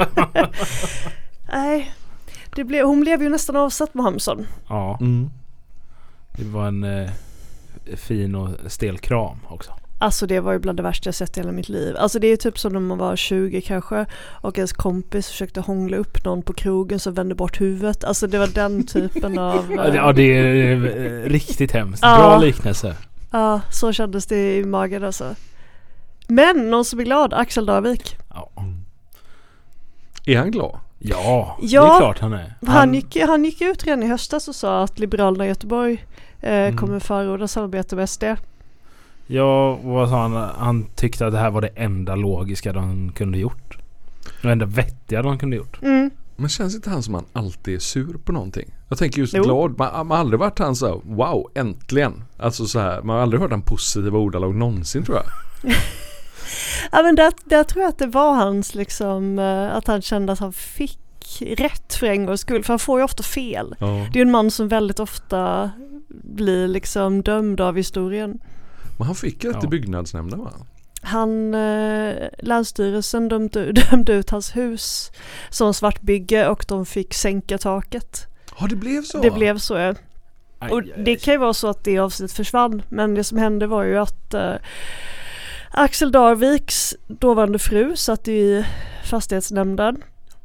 Nej. Det blev, hon blev ju nästan avsatt med Hamson. Ja. Mm. Det var en eh, fin och stel kram också. Alltså det var ju bland det värsta jag sett i hela mitt liv. Alltså det är typ som när man var tjugo kanske och ens kompis försökte hångla upp någon på krogen som vände bort huvudet. Alltså det var den typen av... Ja, det, ja, det är eh, riktigt hemskt. Ja. Bra liknelse. Ja, så kändes det i magen alltså. Men någon som är glad, Axel Davik. Ja. Är han glad? Ja, Ja. det är klart han är. Han gick, han gick ut redan i höstas och sa att Liberalerna i Göteborg eh, Mm. kommer förorda samarbete med S D. Ja, vad sa han? Han tyckte att det här var det enda logiska de kunde gjort. Det enda vettiga de kunde gjort. Mm. Men känns inte han som han alltid är sur på någonting? Jag tänker just Jo. glad. Man, man har aldrig varit han så här, wow, äntligen. Alltså så här, man har aldrig hört en positiva ordalag någonsin, tror jag. Ja, men där, där tror jag att det var hans liksom, eh, att han kände att han fick rätt för en gångs skull. För han får ju ofta fel. Ja. Det är en man som väldigt ofta blir liksom dömd av historien. Men han fick rätt Ja. i byggnadsnämnden, va? Han, eh, Länsstyrelsen dömde, dömde ut hans hus som svartbygge och de fick sänka taket. Ja, det blev så. Det blev så, ja. Aj, Och aj, aj. det kan ju vara så att det avsnittet försvann, men det som hände var ju att eh, Axel Darviks dåvarande fru satt i fastighetsnämnden.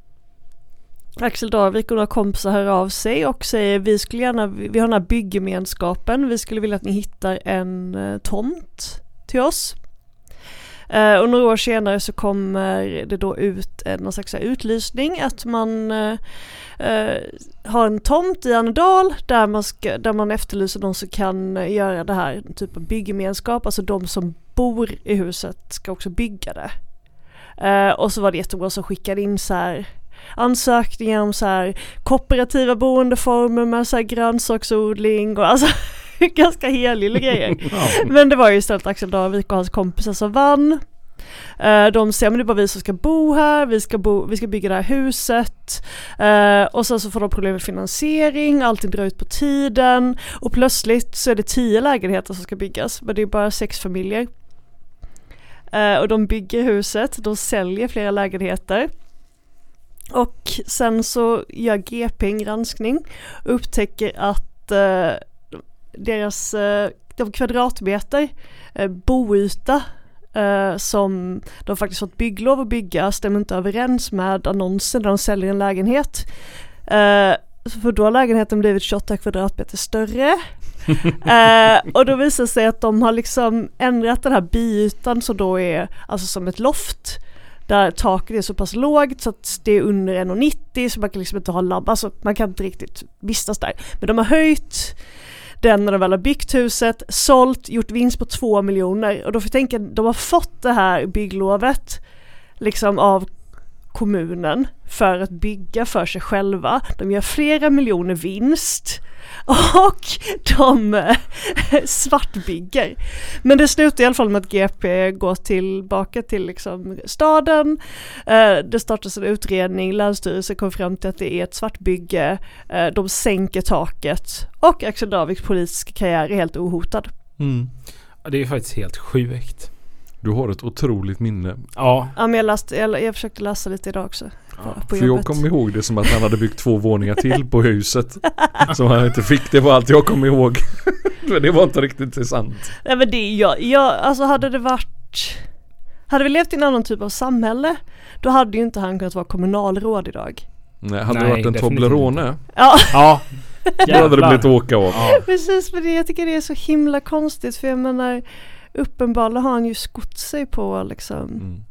Axel Darvik och några kompisar hör av sig och säger vi skulle gärna, vi har den här byggemenskapen, vi skulle vilja att ni hittar en eh, tomt till oss. Uh, och några år senare så kommer det då ut en någon slags utlysning att man uh, uh, har en tomt i Annedal där man, ska, där man efterlyser de som kan uh, göra det här typ av byggemenskap, alltså de som bor i huset ska också bygga det. Uh, och så var det jättebra som skickade in så här ansökningar om så här kooperativa boendeformer med så här grönsaksodling och alltså ganska heliga grejer. Ja. Men det var ju istället Axel Darvik och hans kompisar som vann. Uh, de säger, men det är bara vi som ska bo här, vi ska, bo, vi ska bygga det här huset. Uh, och sen så får de problem med finansiering, allting drar ut på tiden. Och plötsligt så är det tio lägenheter som ska byggas, men det är bara sex familjer. Uh, och de bygger huset, de säljer flera lägenheter. Och sen så gör G P en granskning och upptäcker att uh, deras uh, de kvadratmeter uh, boyta uh, som de faktiskt fått bygglov att bygga stämmer inte överens med annonsen där de säljer en lägenhet. Uh, för då har lägenheten blivit tjugoåtta kvadratmeter större. uh, och då visar det sig att de har liksom ändrat den här biytan så då är alltså som ett loft. Där taket är så pass lågt så att det är under en komma nittio så man kan liksom inte ha labb. Alltså man kan inte riktigt vistas där. Men de har höjt den när de väl har byggt huset, sålt, gjort vinst på två miljoner. Och då får jag tänka, de har fått det här bygglovet liksom av kommunen för att bygga för sig själva. De gör flera miljoner vinst och de eh, svartbygger. Men det slutar i alla fall med att G P går tillbaka till liksom staden. Eh, det startas en utredning, Länsstyrelsen kom fram till att det är ett svartbygge. Eh, de sänker taket och Axel Darviks politiska karriär är helt ohotad. Mm. Ja, det är faktiskt helt sjukt. Du har ett otroligt minne. Ja. Ja, men jag, läste, jag, jag försökte läsa lite idag också. På, på För jag kommer ihåg det som att han hade byggt två våningar till på huset. Som han inte fick. Det var allt jag kommer ihåg. Men det var inte riktigt intressant. Nej, men det är jag, jag, alltså hade det varit, hade vi levt i en annan typ av samhälle, då hade ju inte han kunnat vara kommunalråd idag. Nej, hade Nej, det varit en definitivt Toblerone, Ja, Ja. då hade det blivit åka av. Ja. precis, för det, jag tycker det är så himla konstigt, för jag menar, uppenbarligen har han ju skott sig på liksom. Mm.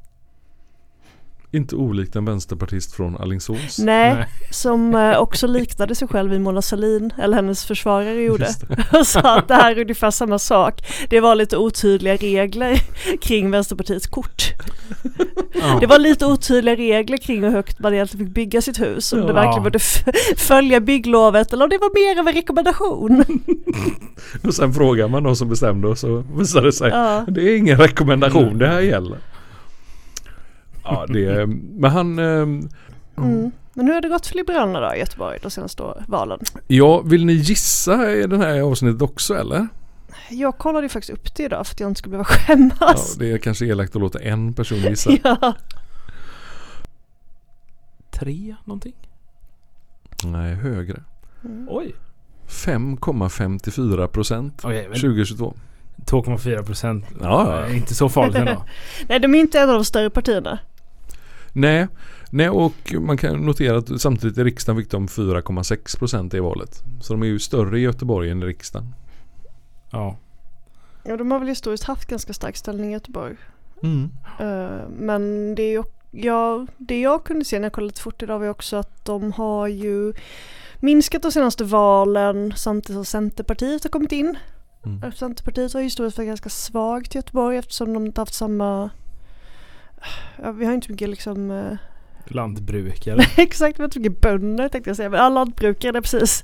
Inte olikt en vänsterpartist från Alingsås. Nej, Nej. som eh, också liknade sig själv i Mona Sahlin, eller hennes försvarare gjorde. Just Och sa att det här är ungefär samma sak. Det var lite otydliga regler kring Vänsterpartiets kort. Ja. Det var lite otydliga regler kring hur högt man egentligen fick bygga sitt hus. Om Ja. det verkligen borde f- följa bygglovet eller om det var mer av en rekommendation. Och sen frågar man någon som bestämde och så visade det sig. Ja. Det är ingen rekommendation, det här gäller. Ja, det är, men han... ehm, Mm. Men hur har det gått för Liberalerna då i Göteborg de senaste valen? Ja, vill ni gissa i den här avsnittet också, eller? Jag kollade ju faktiskt upp det idag för att jag inte skulle behöva Ja, skämmas. det är kanske elakt att låta en person gissa. Ja. Tre någonting? Nej, högre. Mm. Oj. fem komma femtiofyra procent Okej, men tjugohundratjugotvå. två komma fyra procent. Ja. Inte så farligt ändå. Nej, de är inte en av de större partierna. Nej, nej, och man kan notera att samtidigt i riksdagen fick de fyra komma sex procent i valet. Så de är ju större i Göteborg än i riksdagen. Ja. Ja, de har väl historiskt haft ganska stark ställning i Göteborg. Mm. Uh, men det är ju, ja, det jag kunde se när jag kollade lite fort idag var ju också att de har ju minskat de senaste valen samtidigt som Centerpartiet har kommit in. Mm. Centerpartiet har ju historiskt varit ganska svagt i Göteborg eftersom de inte haft samma, ja, vi har inte mycket liksom uh, Lantbrukare. Exakt, vad tycker bönder tänkte jag säga. Men alla lantbrukare är precis.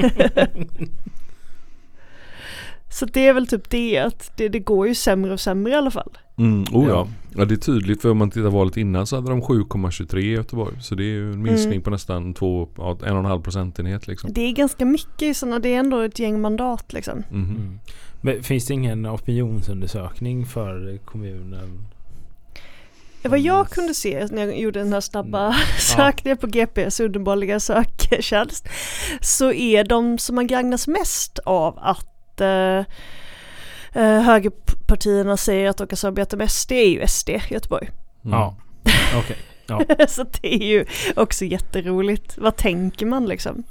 Så det är väl typ det att det, det går ju sämre och sämre i alla fall. Mm, oh ja. Ja. ja, det är tydligt för om man tittar valet innan så hade de sju komma tjugotre i Göteborg. Så det är ju en minskning Mm. på nästan två, ja, en och en halv procentenhet liksom. Det är ganska mycket i sådana, det är ändå ett gäng mandat liksom. Mhm. Mm. Men finns det ingen opinionsundersökning för kommunen? Vad jag kunde se när jag gjorde den här snabba Mm. sökningen på G P:s underbara söktjänst, så är de som man gagnas mest av att eh, eh, högerpartierna säger att de kan samarbeta med S D är ju S D Göteborg. Mm. Ja, okej. Ja. Så det är ju också jätteroligt. Vad tänker man liksom?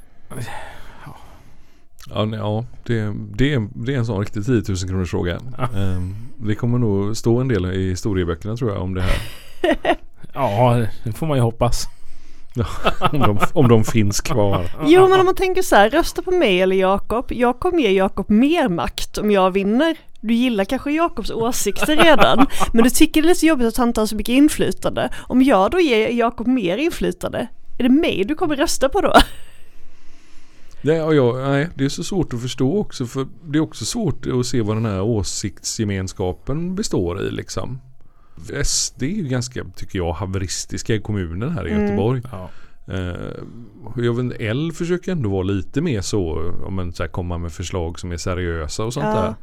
Ja, nej, ja det, det, är, det är en sån riktig tio tusen kronors fråga. Ja. Um, det kommer nog stå en del i historieböckerna tror jag om det här. Ja, det får man ju hoppas. om, de, om de finns kvar. Jo, men om man tänker så här, rösta på mig eller Jakob. Jag kommer ge Jakob mer makt om jag vinner. Du gillar kanske Jakobs åsikter redan, men du tycker det är lite jobbigt att han tar så mycket inflytande. Om jag då ger Jakob mer inflytande, är det mig du kommer rösta på då? Nej, och jag, nej, det är så svårt att förstå också, för det är också svårt att se vad den här åsiktsgemenskapen består i liksom. S D är ju ganska, tycker jag, haveristiska i kommunen här i Mm. Göteborg. Ja. Uh, jag vet inte, L försöker ändå vara lite mer så, om man så här, komma med förslag som är seriösa och sånt Ja. där.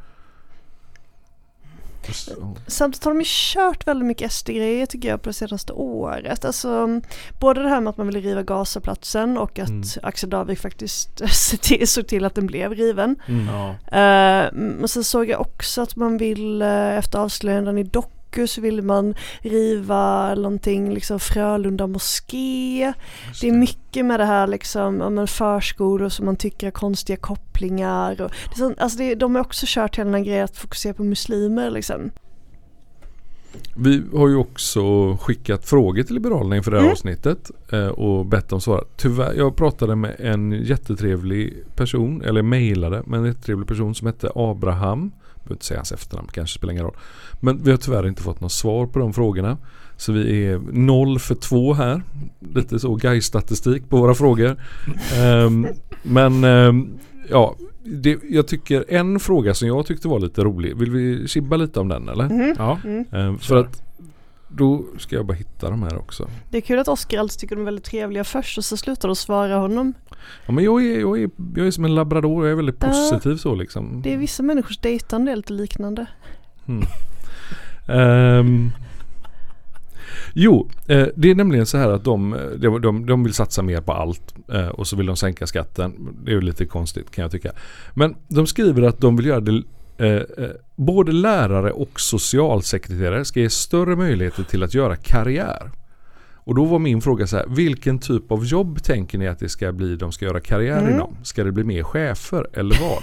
Så. Samtidigt har de ju kört väldigt mycket S D-grejer tycker jag på det senaste året. Alltså, både det här med att man ville riva Gasaplatsen och att Mm. Axel Davik faktiskt såg till, såg till att den blev riven. Mm. Ja. Uh, men sen såg jag också att man vill, uh, efter avslöjanden i Doku så vill man riva någonting, liksom Frölunda moské. Just Det är mycket med det här liksom, ja, men förskolor som man tycker har konstiga kopplingar. Och det är sånt, alltså det, de har också kört hela den här grejen att fokusera på muslimer liksom. Vi har ju också skickat frågor till Liberalerna inför det här Mm. avsnittet eh, och bett dem svara. Tyvärr, jag pratade med en jättetrevlig person, eller mejlade med en jättetrevlig person som hette Abraham. Jag behöver inte säga hans efternamn, kanske spelar ingen roll. Men vi har tyvärr inte fått något svar på de frågorna. Så vi är noll för två här. Lite så Gais-statistik på våra frågor. um, men um, ja, det, jag tycker en fråga som jag tyckte var lite rolig. Vill vi chibba lite om den eller? Mm. Ja. Mm. Um, för att då ska jag bara hitta de här också. Det är kul att Oskar alltid tycker de är väldigt trevliga först och så slutar de svara honom. Ja, men jag är, jag, är, jag är som en labrador. Jag är väldigt Ja. positiv så liksom. Det är vissa människors dejtande är lite liknande. Mm. um, jo, eh, det är nämligen så här att de, de, de, de vill satsa mer på allt eh, och så vill de sänka skatten. Det är ju lite konstigt kan jag tycka. Men de skriver att de vill göra det, eh, eh, både lärare och socialsekreterare ska ge större möjligheter till att göra karriär. Och då var min fråga så här, vilken typ av jobb tänker ni att det ska bli de ska göra karriär Mm. inom? Ska det bli mer chefer eller vad?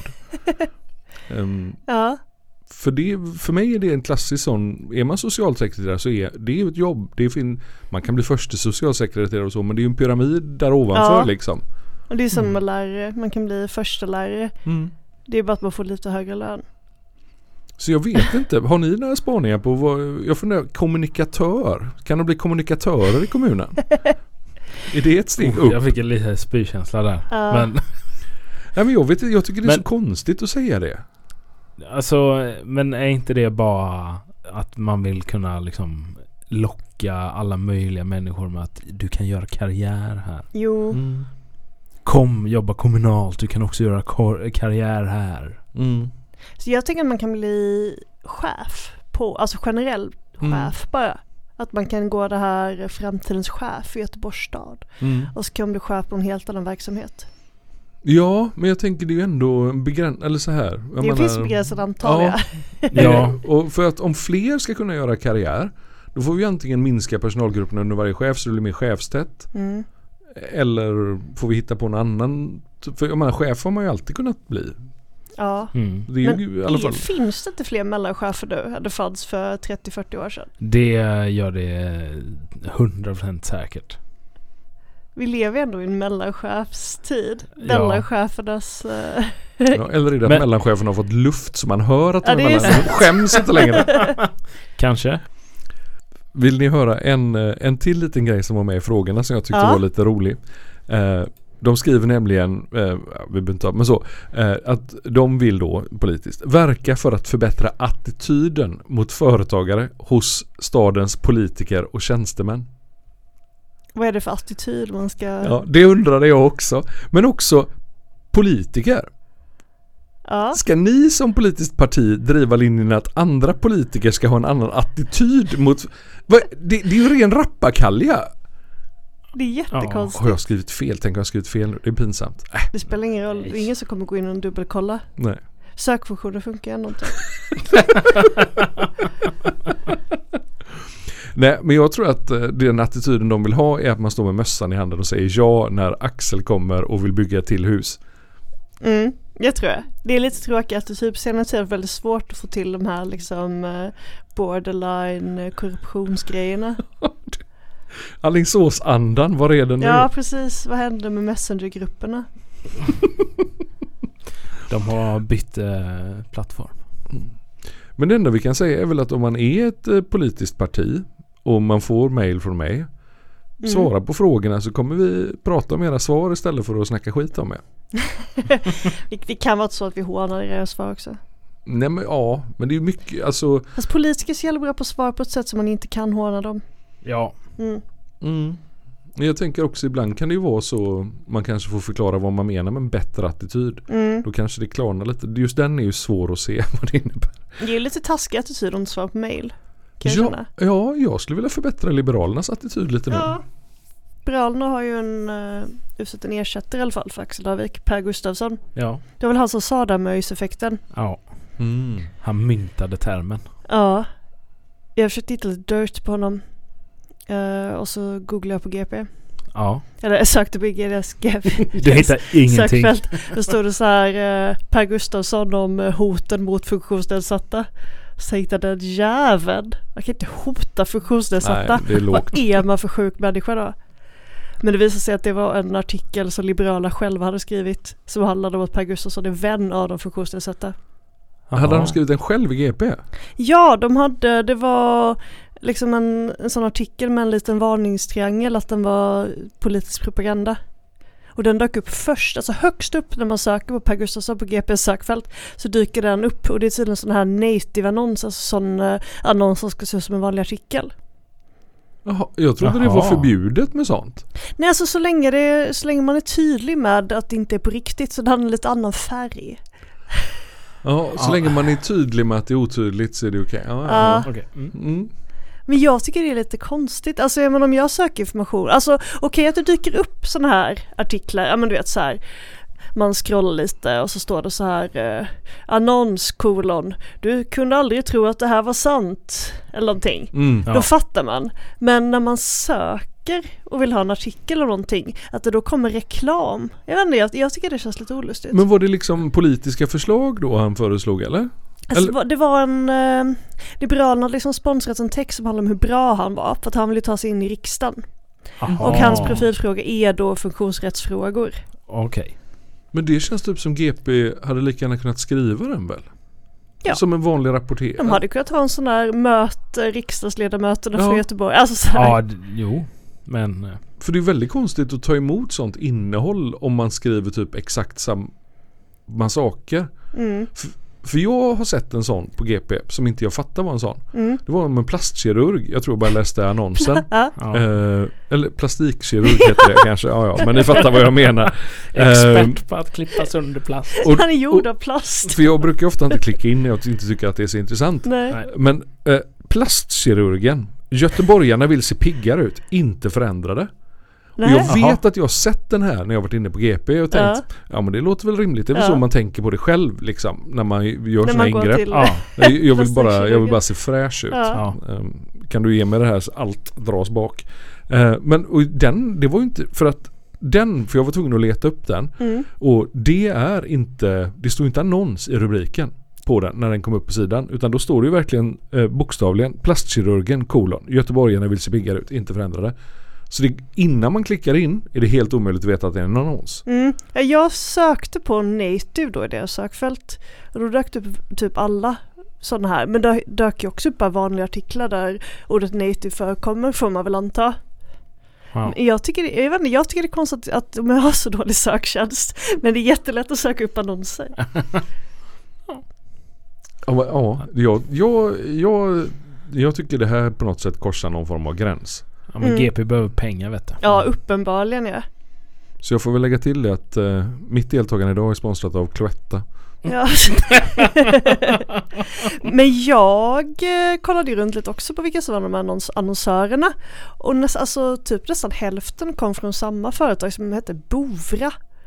um, Ja. För, det, för mig är det en klassisk sån, är man socialsekreterare så är det är ett jobb. Det är fin, man kan bli första socialsekreterare och så, men det är ju en pyramid där ovanför Ja. liksom. Och det är som Mm. med lärare. Man kan bli första lärare. Mm. Det är bara att man får lite högre lön. Så jag vet inte, har ni några spaningar på vad, jag funderar, kommunikatör, kan de bli kommunikatörer i kommunen? Är det ett steg Oh, upp? jag fick en liten spykänsla där. Ja. Men Nej, men jag vet inte, jag tycker det är Men- så konstigt att säga det. alltså, men är inte det bara att man vill kunna liksom locka alla möjliga människor med att du kan göra karriär här. Jo. Mm. Kom, jobba kommunalt, du kan också göra kar- karriär här. Mm. Så jag tänker att man kan bli chef på, alltså generell chef Mm. bara. Att man kan gå det här framtidens chef i Göteborgs stad. Mm. Och så kan man bli chef på en helt annan verksamhet. Ja, men jag tänker det är ju ändå en begränsad, eller så här. Jag Det menar- finns begränsat antal, ja. Ja. Ja. Och för att om fler ska kunna göra karriär, då får vi antingen minska personalgruppen under varje chef så det blir mer chefstätt. Mm. Eller får vi hitta på en annan, för jag menar, chef har man ju alltid kunnat bli. Ja. Mm. Det är Men ju i alla fall. finns det inte fler mellanchefer nu? Det fanns för trettio till fyrtio år sedan. Det gör det hundra procent säkert. Vi lever ändå i en mellanchefstid. Ja. Mellanchefernas... eh, Ja, eller är det att Men- mellanchefen har fått luft så man hör att Ja, de det är är mellan. sant. Skäms inte längre. Kanske. Vill ni höra en, en till liten grej som var med i frågorna som jag tyckte Ja. var lite rolig? Eh, de skriver nämligen, eh, vi behöver inte, men så, eh, att de vill då politiskt verka för att förbättra attityden mot företagare hos stadens politiker och tjänstemän. Vad är det för attityd man ska... Ja, det undrade jag också. Men också politiker. Ja. Ska ni som politiskt parti driva linjen att andra politiker ska ha en annan attityd mot... Vad, det, det är ju ren rappakalja. Det är jättekonstigt. Har jag skrivit fel? Tänk om jag har skrivit fel nu. Det är pinsamt. Äh, Det spelar ingen roll. Det är ingen som kommer gå in och dubbelkolla. nej. Sökfunktionen funkar ändå inte. Nej, men jag tror att eh, den attityden de vill ha är att man står med mössan i handen och säger ja när Axel kommer och vill bygga ett till hus. Mm, jag tror jag. Det är lite tråkigt att det typ senare tid är väldigt svårt att få till de här liksom eh, borderline eh, korruptionsgrejerna. Alingsås-andan, var är den nu? Ja, precis. Vad hände med messengergrupperna? De har bytt eh, plattform. Men det enda vi kan säga är väl att om man är ett eh, politiskt parti och man får mejl från mig, Mm. svara på frågorna så kommer vi prata om era svar istället för att snacka skit om er. det, det kan vara så att vi hånar era svar också. Nej men ja, men det är ju mycket, alltså... Fast politiker är så jävla bra på att svara på ett sätt som man inte kan håna dem. Ja. Mm. Mm. Jag tänker också ibland kan det ju vara så man kanske får förklara vad man menar med en bättre attityd. Mm. Då kanske det klarnar lite. Just den är ju svår att se vad det innebär. Det är ju lite taskig attityd om du svarar på mail. Kan jag Ja, känna. ja, jag skulle vilja förbättra Liberalernas attityd lite mer. Ja. Liberalerna har ju en uh, utsett en ersättare i alla fall för Axel Davik, Per Gustafsson. Ja. Det var väl han som sa där med effekten. Ja. Mm. Han myntade termen. Ja. Jag försökte hitta lite dirt på honom. Uh, och så googlade jag på G P. Ja. Eller jag sökte på G Ds G P. Du hittar ingenting. Sökfält. Då stod det så här uh, Per Gustafsson om uh, hoten mot funktionsnedsatta. Så hittade den jäveln. Man kan inte hota funktionsnedsatta. Nej, det är lågt. Vad är man för sjuk människa då? Men det visade sig att det var en artikel som Liberalerna själva hade skrivit som handlade om att Per Gustafsson är vän av de funktionsnedsatta. Hade de skrivit den själv i G P? Ja, de hade, det var liksom en, en sån artikel med en liten varningstriangel att den var politisk propaganda. Och den dök upp först, alltså högst upp när man söker på Per Gustafsson på G P:s sökfält så dyker den upp och det är tydligen en sån här native annons, alltså sån eh, annons som ska se ut som en vanlig artikel. Jaha, jag trodde Jaha. det var förbjudet med sånt. Nej, alltså så länge, det, så länge man är tydlig med att det inte är på riktigt så det har en lite annan färg. Ja, så Ja. länge man är tydlig med att det är otydligt så är det okej. Ja, ja, Ja. ja. Okej. Mm. Mm. Men jag tycker det är lite konstigt. Alltså jag menar, om jag söker information. Alltså okej okay, att det dyker upp såna här artiklar. Ja men du vet så här. Man scrollar lite och så står det så här. Eh, annons kolon. Du kunde aldrig tro att det här var sant. Eller någonting. Mm. Ja. Då fattar man. Men när man söker och vill ha en artikel eller någonting. Att det då kommer reklam. Jag vet inte, jag, jag tycker det känns lite olustigt. Men var det liksom politiska förslag då han föreslog eller? Alltså, Eller- det var en eh, Liberalerna hade liksom sponsrat en text som handlar om hur bra han var för att han ville ta sig in i riksdagen. Aha. Och hans profilfråga är då funktionsrättsfrågor. Okej. Men det känns typ som G P hade lika gärna kunnat skriva den väl? Ja. Som en vanlig rapportering. De hade kunnat ha en sån där möte, riksdagsledamöterna Ja. från Göteborg. Alltså så här. Ja, d- jo. Men... eh, För det är väldigt konstigt att ta emot sånt innehåll om man skriver typ exakt samma saker. Mm, För jag har sett en sån på G P som inte jag fattar var en sån. mm. Det var om en plastkirurg. Jag tror jag bara läste annonsen. Ja. Ja. Eh, eller plastikkirurg heter det kanske. Ja, ja, men ni fattar vad jag menar. Eh, Expert på att klippa sönder plast. och- Han är gjord och- av plast. För jag brukar ofta inte klicka in när jag inte tycker att det är så intressant. Nej. Nej. Men eh, plastkirurgen. Göteborgarna vill se piggare ut, inte förändrade. Och Nej. jag Jaha. vet att jag har sett den här när jag varit inne på G P och tänkt, ja, Ja. men det låter väl rimligt. Det är väl Ja. så man tänker på det själv liksom, när man gör När sina man går ingrepp. till... Ja. Jag, jag, vill bara, jag vill plastikkirurgen. bara se fräsch ut. Ja. Ja. Um, kan du ge mig det här så allt dras bak. Uh, men och den, det var ju inte, för att den, för jag var tvungen att leta upp den. Mm. Och det är inte, det står inte annons i rubriken på den när den kom upp på sidan. Utan då står det ju verkligen eh, bokstavligen plastkirurgen kolon. Göteborgarna vill se piggare ut, inte förändrade. Så det, innan man klickar in är det helt omöjligt att veta att det är en annons. Mm. Ja, jag sökte på native då i deras sökfält. Och då dök det upp typ alla sådana här. Men det dök ju också upp bara vanliga artiklar där ordet native förekommer, får man väl anta. Wow. Jag tycker, det, jag, vet inte, jag tycker det är konstigt att de har så dålig söktjänst. Men det är jättelätt att söka upp annonser. Ja, ja jag, jag, jag, jag tycker det här på något sätt korsar någon form av gräns. Ja, men Mm. G P behöver pengar, vet du. Ja, uppenbarligen ja. Så jag får väl lägga till det att uh, mitt deltagande idag är sponsrat av Cloetta. Ja. Men jag eh, kollade ju runt lite också på vilka som var de här annons- annonsörerna. Och näst, alltså, typ nästan hälften kom från samma företag som heter Bovra.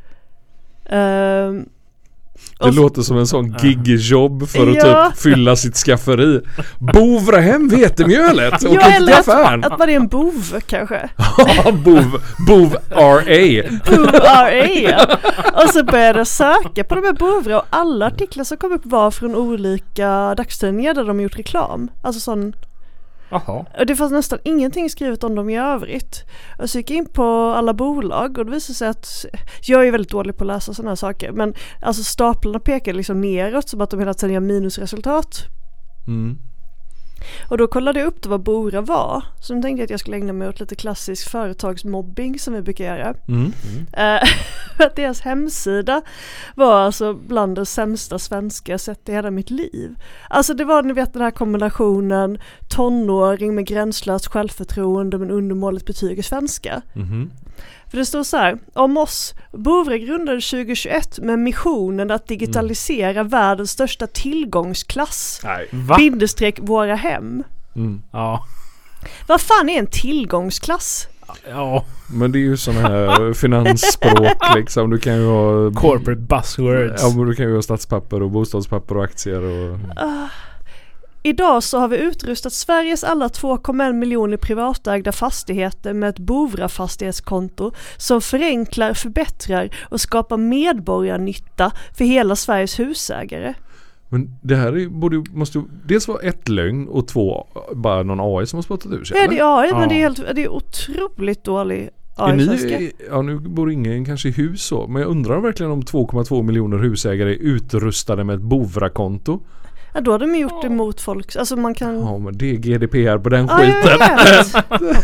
Um, Det låter som en sån gigjobb för att Ja. typ fylla sitt skafferi. Bovra hem vetemjölet och ja, åka eller till att, affären. att man är en bov kanske. Bov, Bov R A. Bov R A ja. Och så började jag söka på de här Bovra och alla artiklar som kom upp var från olika dagstidningar där de gjort reklam. Alltså sån. Jaha. Och det fanns nästan ingenting skrivet om dem i övrigt. Och så gick jag in på alla bolag och det visade sig att jag är väldigt dålig på att läsa sådana här saker. Men alltså staplarna pekar liksom neråt som att de hela tiden gör minusresultat. Mm. Och då kollade jag upp det vad Bora var. Så nu tänkte jag att jag skulle ägna mig åt lite klassisk företagsmobbing som vi brukar göra. Mm. Eh, att deras hemsida var alltså bland det sämsta svenska jag sett i hela mitt liv. Alltså det var, ni vet, den här kombinationen tonåring med gränslöst självförtroende men undermåligt betyg i svenska. Mm. För det står så här: om oss, Bovra grundade tjugohundratjugoett med missionen att digitalisera mm. världens största tillgångsklass. Nej. Va? Bindestreck våra hem. Mm. Ja. Vad fan är en tillgångsklass? Ja. Men det är ju sån här finansspråk liksom. Du kan ju ha Corporate buzzwords. Ja, men du kan ju ha statspapper och bostadspapper och aktier och Uh, idag så har vi utrustat Sveriges alla två komma en miljoner privatägda fastigheter med ett Bovra-fastighetskonto som förenklar, förbättrar och skapar medborgarnytta för hela Sveriges husägare. Men det här är, borde, måste dels vara ett lögn och två bara någon A I som har spottat ur sig. Ja, det är A I, Ja. men det är, helt, det är otroligt dålig A Är I-svenska. ni, ja, nu bor ingen kanske i hus så, men jag undrar verkligen om två komma två miljoner husägare är utrustade med ett Bovra-konto. Ja, då har de gjort det mot folk. Alltså man kan... Ja, men det är G D P R på den Ja, skiten. jag vet.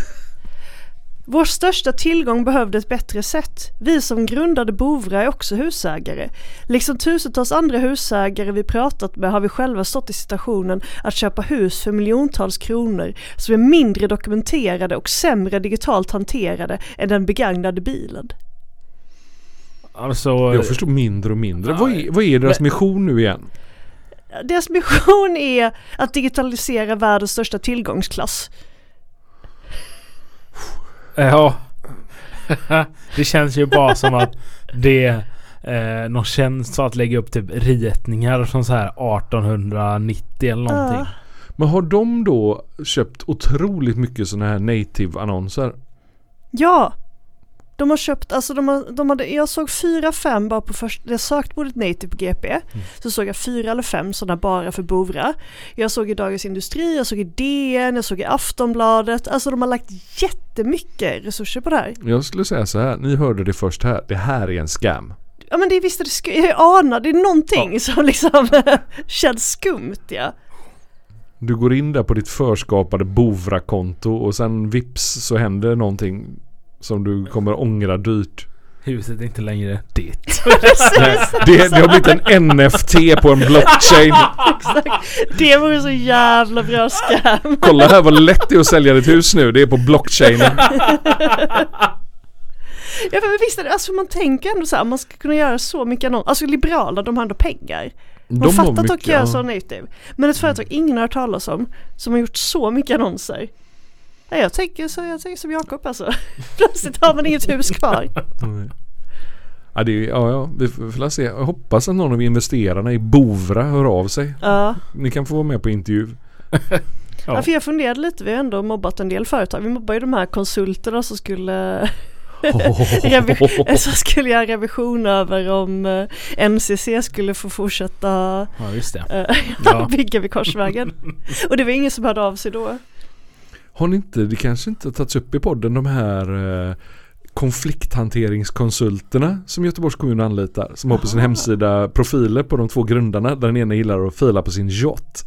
Vår största tillgång behövde ett bättre sätt. Vi som grundade Bovra är också husägare. Liksom tusentals andra husägare vi pratat med har vi själva stått i situationen att köpa hus för miljontals kronor som är mindre dokumenterade och sämre digitalt hanterade än den begagnade bilen. Alltså, Jag förstår mindre och mindre. Vad är, vad är deras mission nu igen? Deras mission är att digitalisera världens största tillgångsklass. ja. Det känns ju bara som att det är eh, någon tjänst att lägga upp typ ritningar från så här artonhundranittio eller någonting. Uh. Men har de då köpt otroligt mycket såna här native-annonser? Ja. De har köpt, alltså de har, de hade, jag såg fyra, fem bara på första, jag sökte ordet native på G P, mm. så såg jag fyra eller fem sådana bara för Bovra. Jag såg i Dagens Industri, jag såg i D N, jag såg i Aftonbladet, alltså de har lagt jättemycket resurser på det här. Jag skulle säga så här, ni hörde det först här, det här är en scam. Ja men det visst är det sku- jag anar, det är någonting ja. som liksom känns skumt, ja. Du går in där på ditt förskapade Bovra-konto och sen vips så händer någonting som du kommer ångra dyrt. Huset är inte längre ditt. Nej, det, det har blivit en N F T på en blockchain. Exakt. Det vore så jävla bra scam. Kolla här vad lätt det är att sälja ditt hus nu. Det är på blockchainen. Ja, men visst är det, alltså man tänker ändå så här, man ska kunna göra så mycket annons. Alltså liberala, de har ändå pengar. Man De fattar har att mycket, göra ja. så native. Men ett företag ingen har hört talas om som har gjort så mycket annonser. Ja, jag tänker så jag tänker som Jakob alltså. Plötsligt har man inget hus kvar. Ja, det är, ja, ja, vi får se. Jag hoppas att någon av investerarna i Bovra hör av sig. Ja. Ni kan få vara med på intervju. Ja. Ja, för jag funderade lite, vi har ändå mobbat en del företag. Vi mobbar ju de här konsulterna som skulle revi- som skulle göra revision över om uh, N C C skulle få fortsätta ja, just det. Uh, ja. bygga vid Korsvägen. Och det var ingen som hörde av sig då. Har ni inte, det kanske inte tagits upp i podden, de här eh, konflikthanteringskonsulterna som Göteborgs kommun anlitar, som har på sin hemsida profiler på de två grundarna där den ena gillar att fila på sin yacht.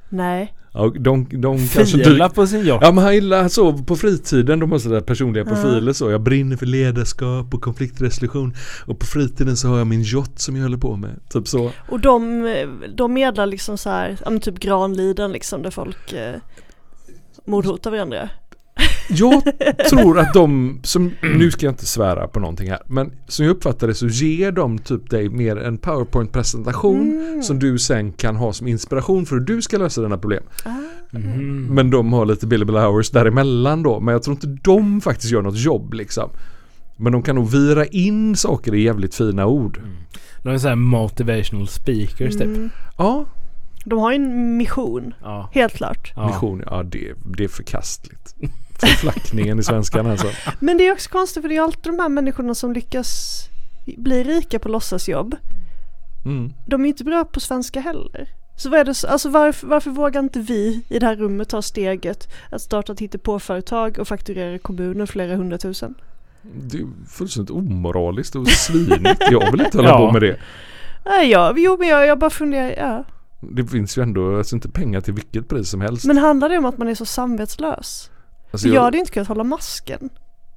Nej. Ja, de, de kanske Fila på sin yacht. Ja, men han gillar så på fritiden. De har sådär personliga profiler så. Jag brinner för ledarskap och konfliktresolution. Och på fritiden så har jag min yacht som jag håller på med. Typ så. Och de, de medlar liksom så här, ja, men typ Granliden liksom, där folk eh, mordhotar varandra. Jag tror att de, som, nu ska jag inte svära på någonting här, men som jag uppfattar det så ger de typ dig mer en PowerPoint-presentation mm. som du sen kan ha som inspiration för hur du ska lösa dina problem. Ah. Mm. Men de har lite billable hours däremellan då, men jag tror inte de faktiskt gör något jobb liksom. Men de kan nog vira in saker i jävligt fina ord. Mm. De är så här motivational speakers mm. typ. Ja. De har en mission, ja. helt klart. Ja. Mission, ja det, det är förkastligt. Förflackningen i svenskan alltså. Men det är också konstigt för det är alltid de här människorna som lyckas bli rika på låtsasjobb. Mm. De är inte bra på svenska heller. Så vad är det, alltså varför, varför vågar inte vi i det här rummet ta steget att starta ett hittepåföretag och fakturera kommunen flera hundratusen? Det är fullständigt omoraliskt och svinigt. Jag vill inte hålla ja. på med det. Nej, ja, jo, men jag, jag bara funderar, ja. Det finns ju ändå alltså, inte pengar till vilket pris som helst. Men handlar det om att man är så samvetslös? Alltså, jag, jag hade inte kunnat hålla masken.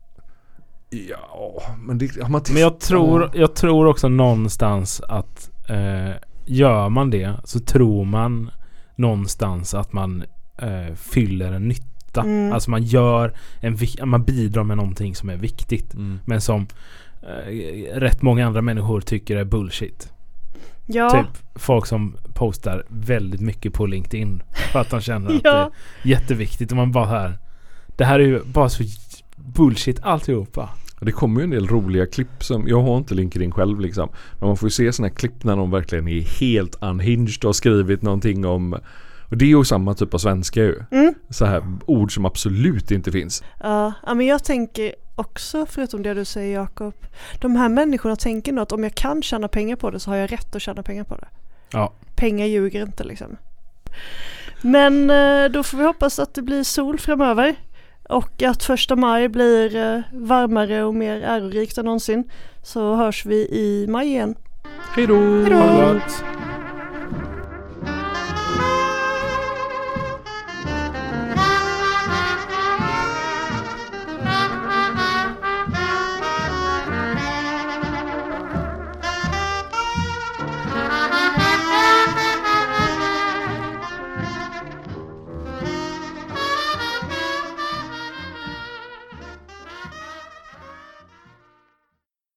Ja, men det har man Men jag tror, jag tror också någonstans att eh, gör man det så tror man någonstans att man eh, fyller en nytta. Mm. Alltså man gör en man bidrar med någonting som är viktigt. Mm. Men som eh, rätt många andra människor tycker är bullshit. Ja. Typ folk som postar väldigt mycket på LinkedIn för att de känner att ja. det är jätteviktigt. Och man bara här, det här är ju bara så bullshit alltihopa. Det kommer ju en del roliga klipp som, jag har inte LinkedIn själv liksom, men man får ju se såna här klipp när de verkligen är helt unhinged och har skrivit någonting om, och det är ju samma typ av svenska ju. Mm. Så här ord som absolut inte finns. Ja, uh, men jag tänker också, förutom det du säger Jakob, de här människorna tänker nog att om jag kan tjäna pengar på det så har jag rätt att tjäna pengar på det. Ja. Pengar ljuger inte liksom. Men uh, då får vi hoppas att det blir sol framöver. Och att första maj blir uh, varmare och mer ärorikt än någonsin. Så hörs vi i maj igen. Hej då! Hej då!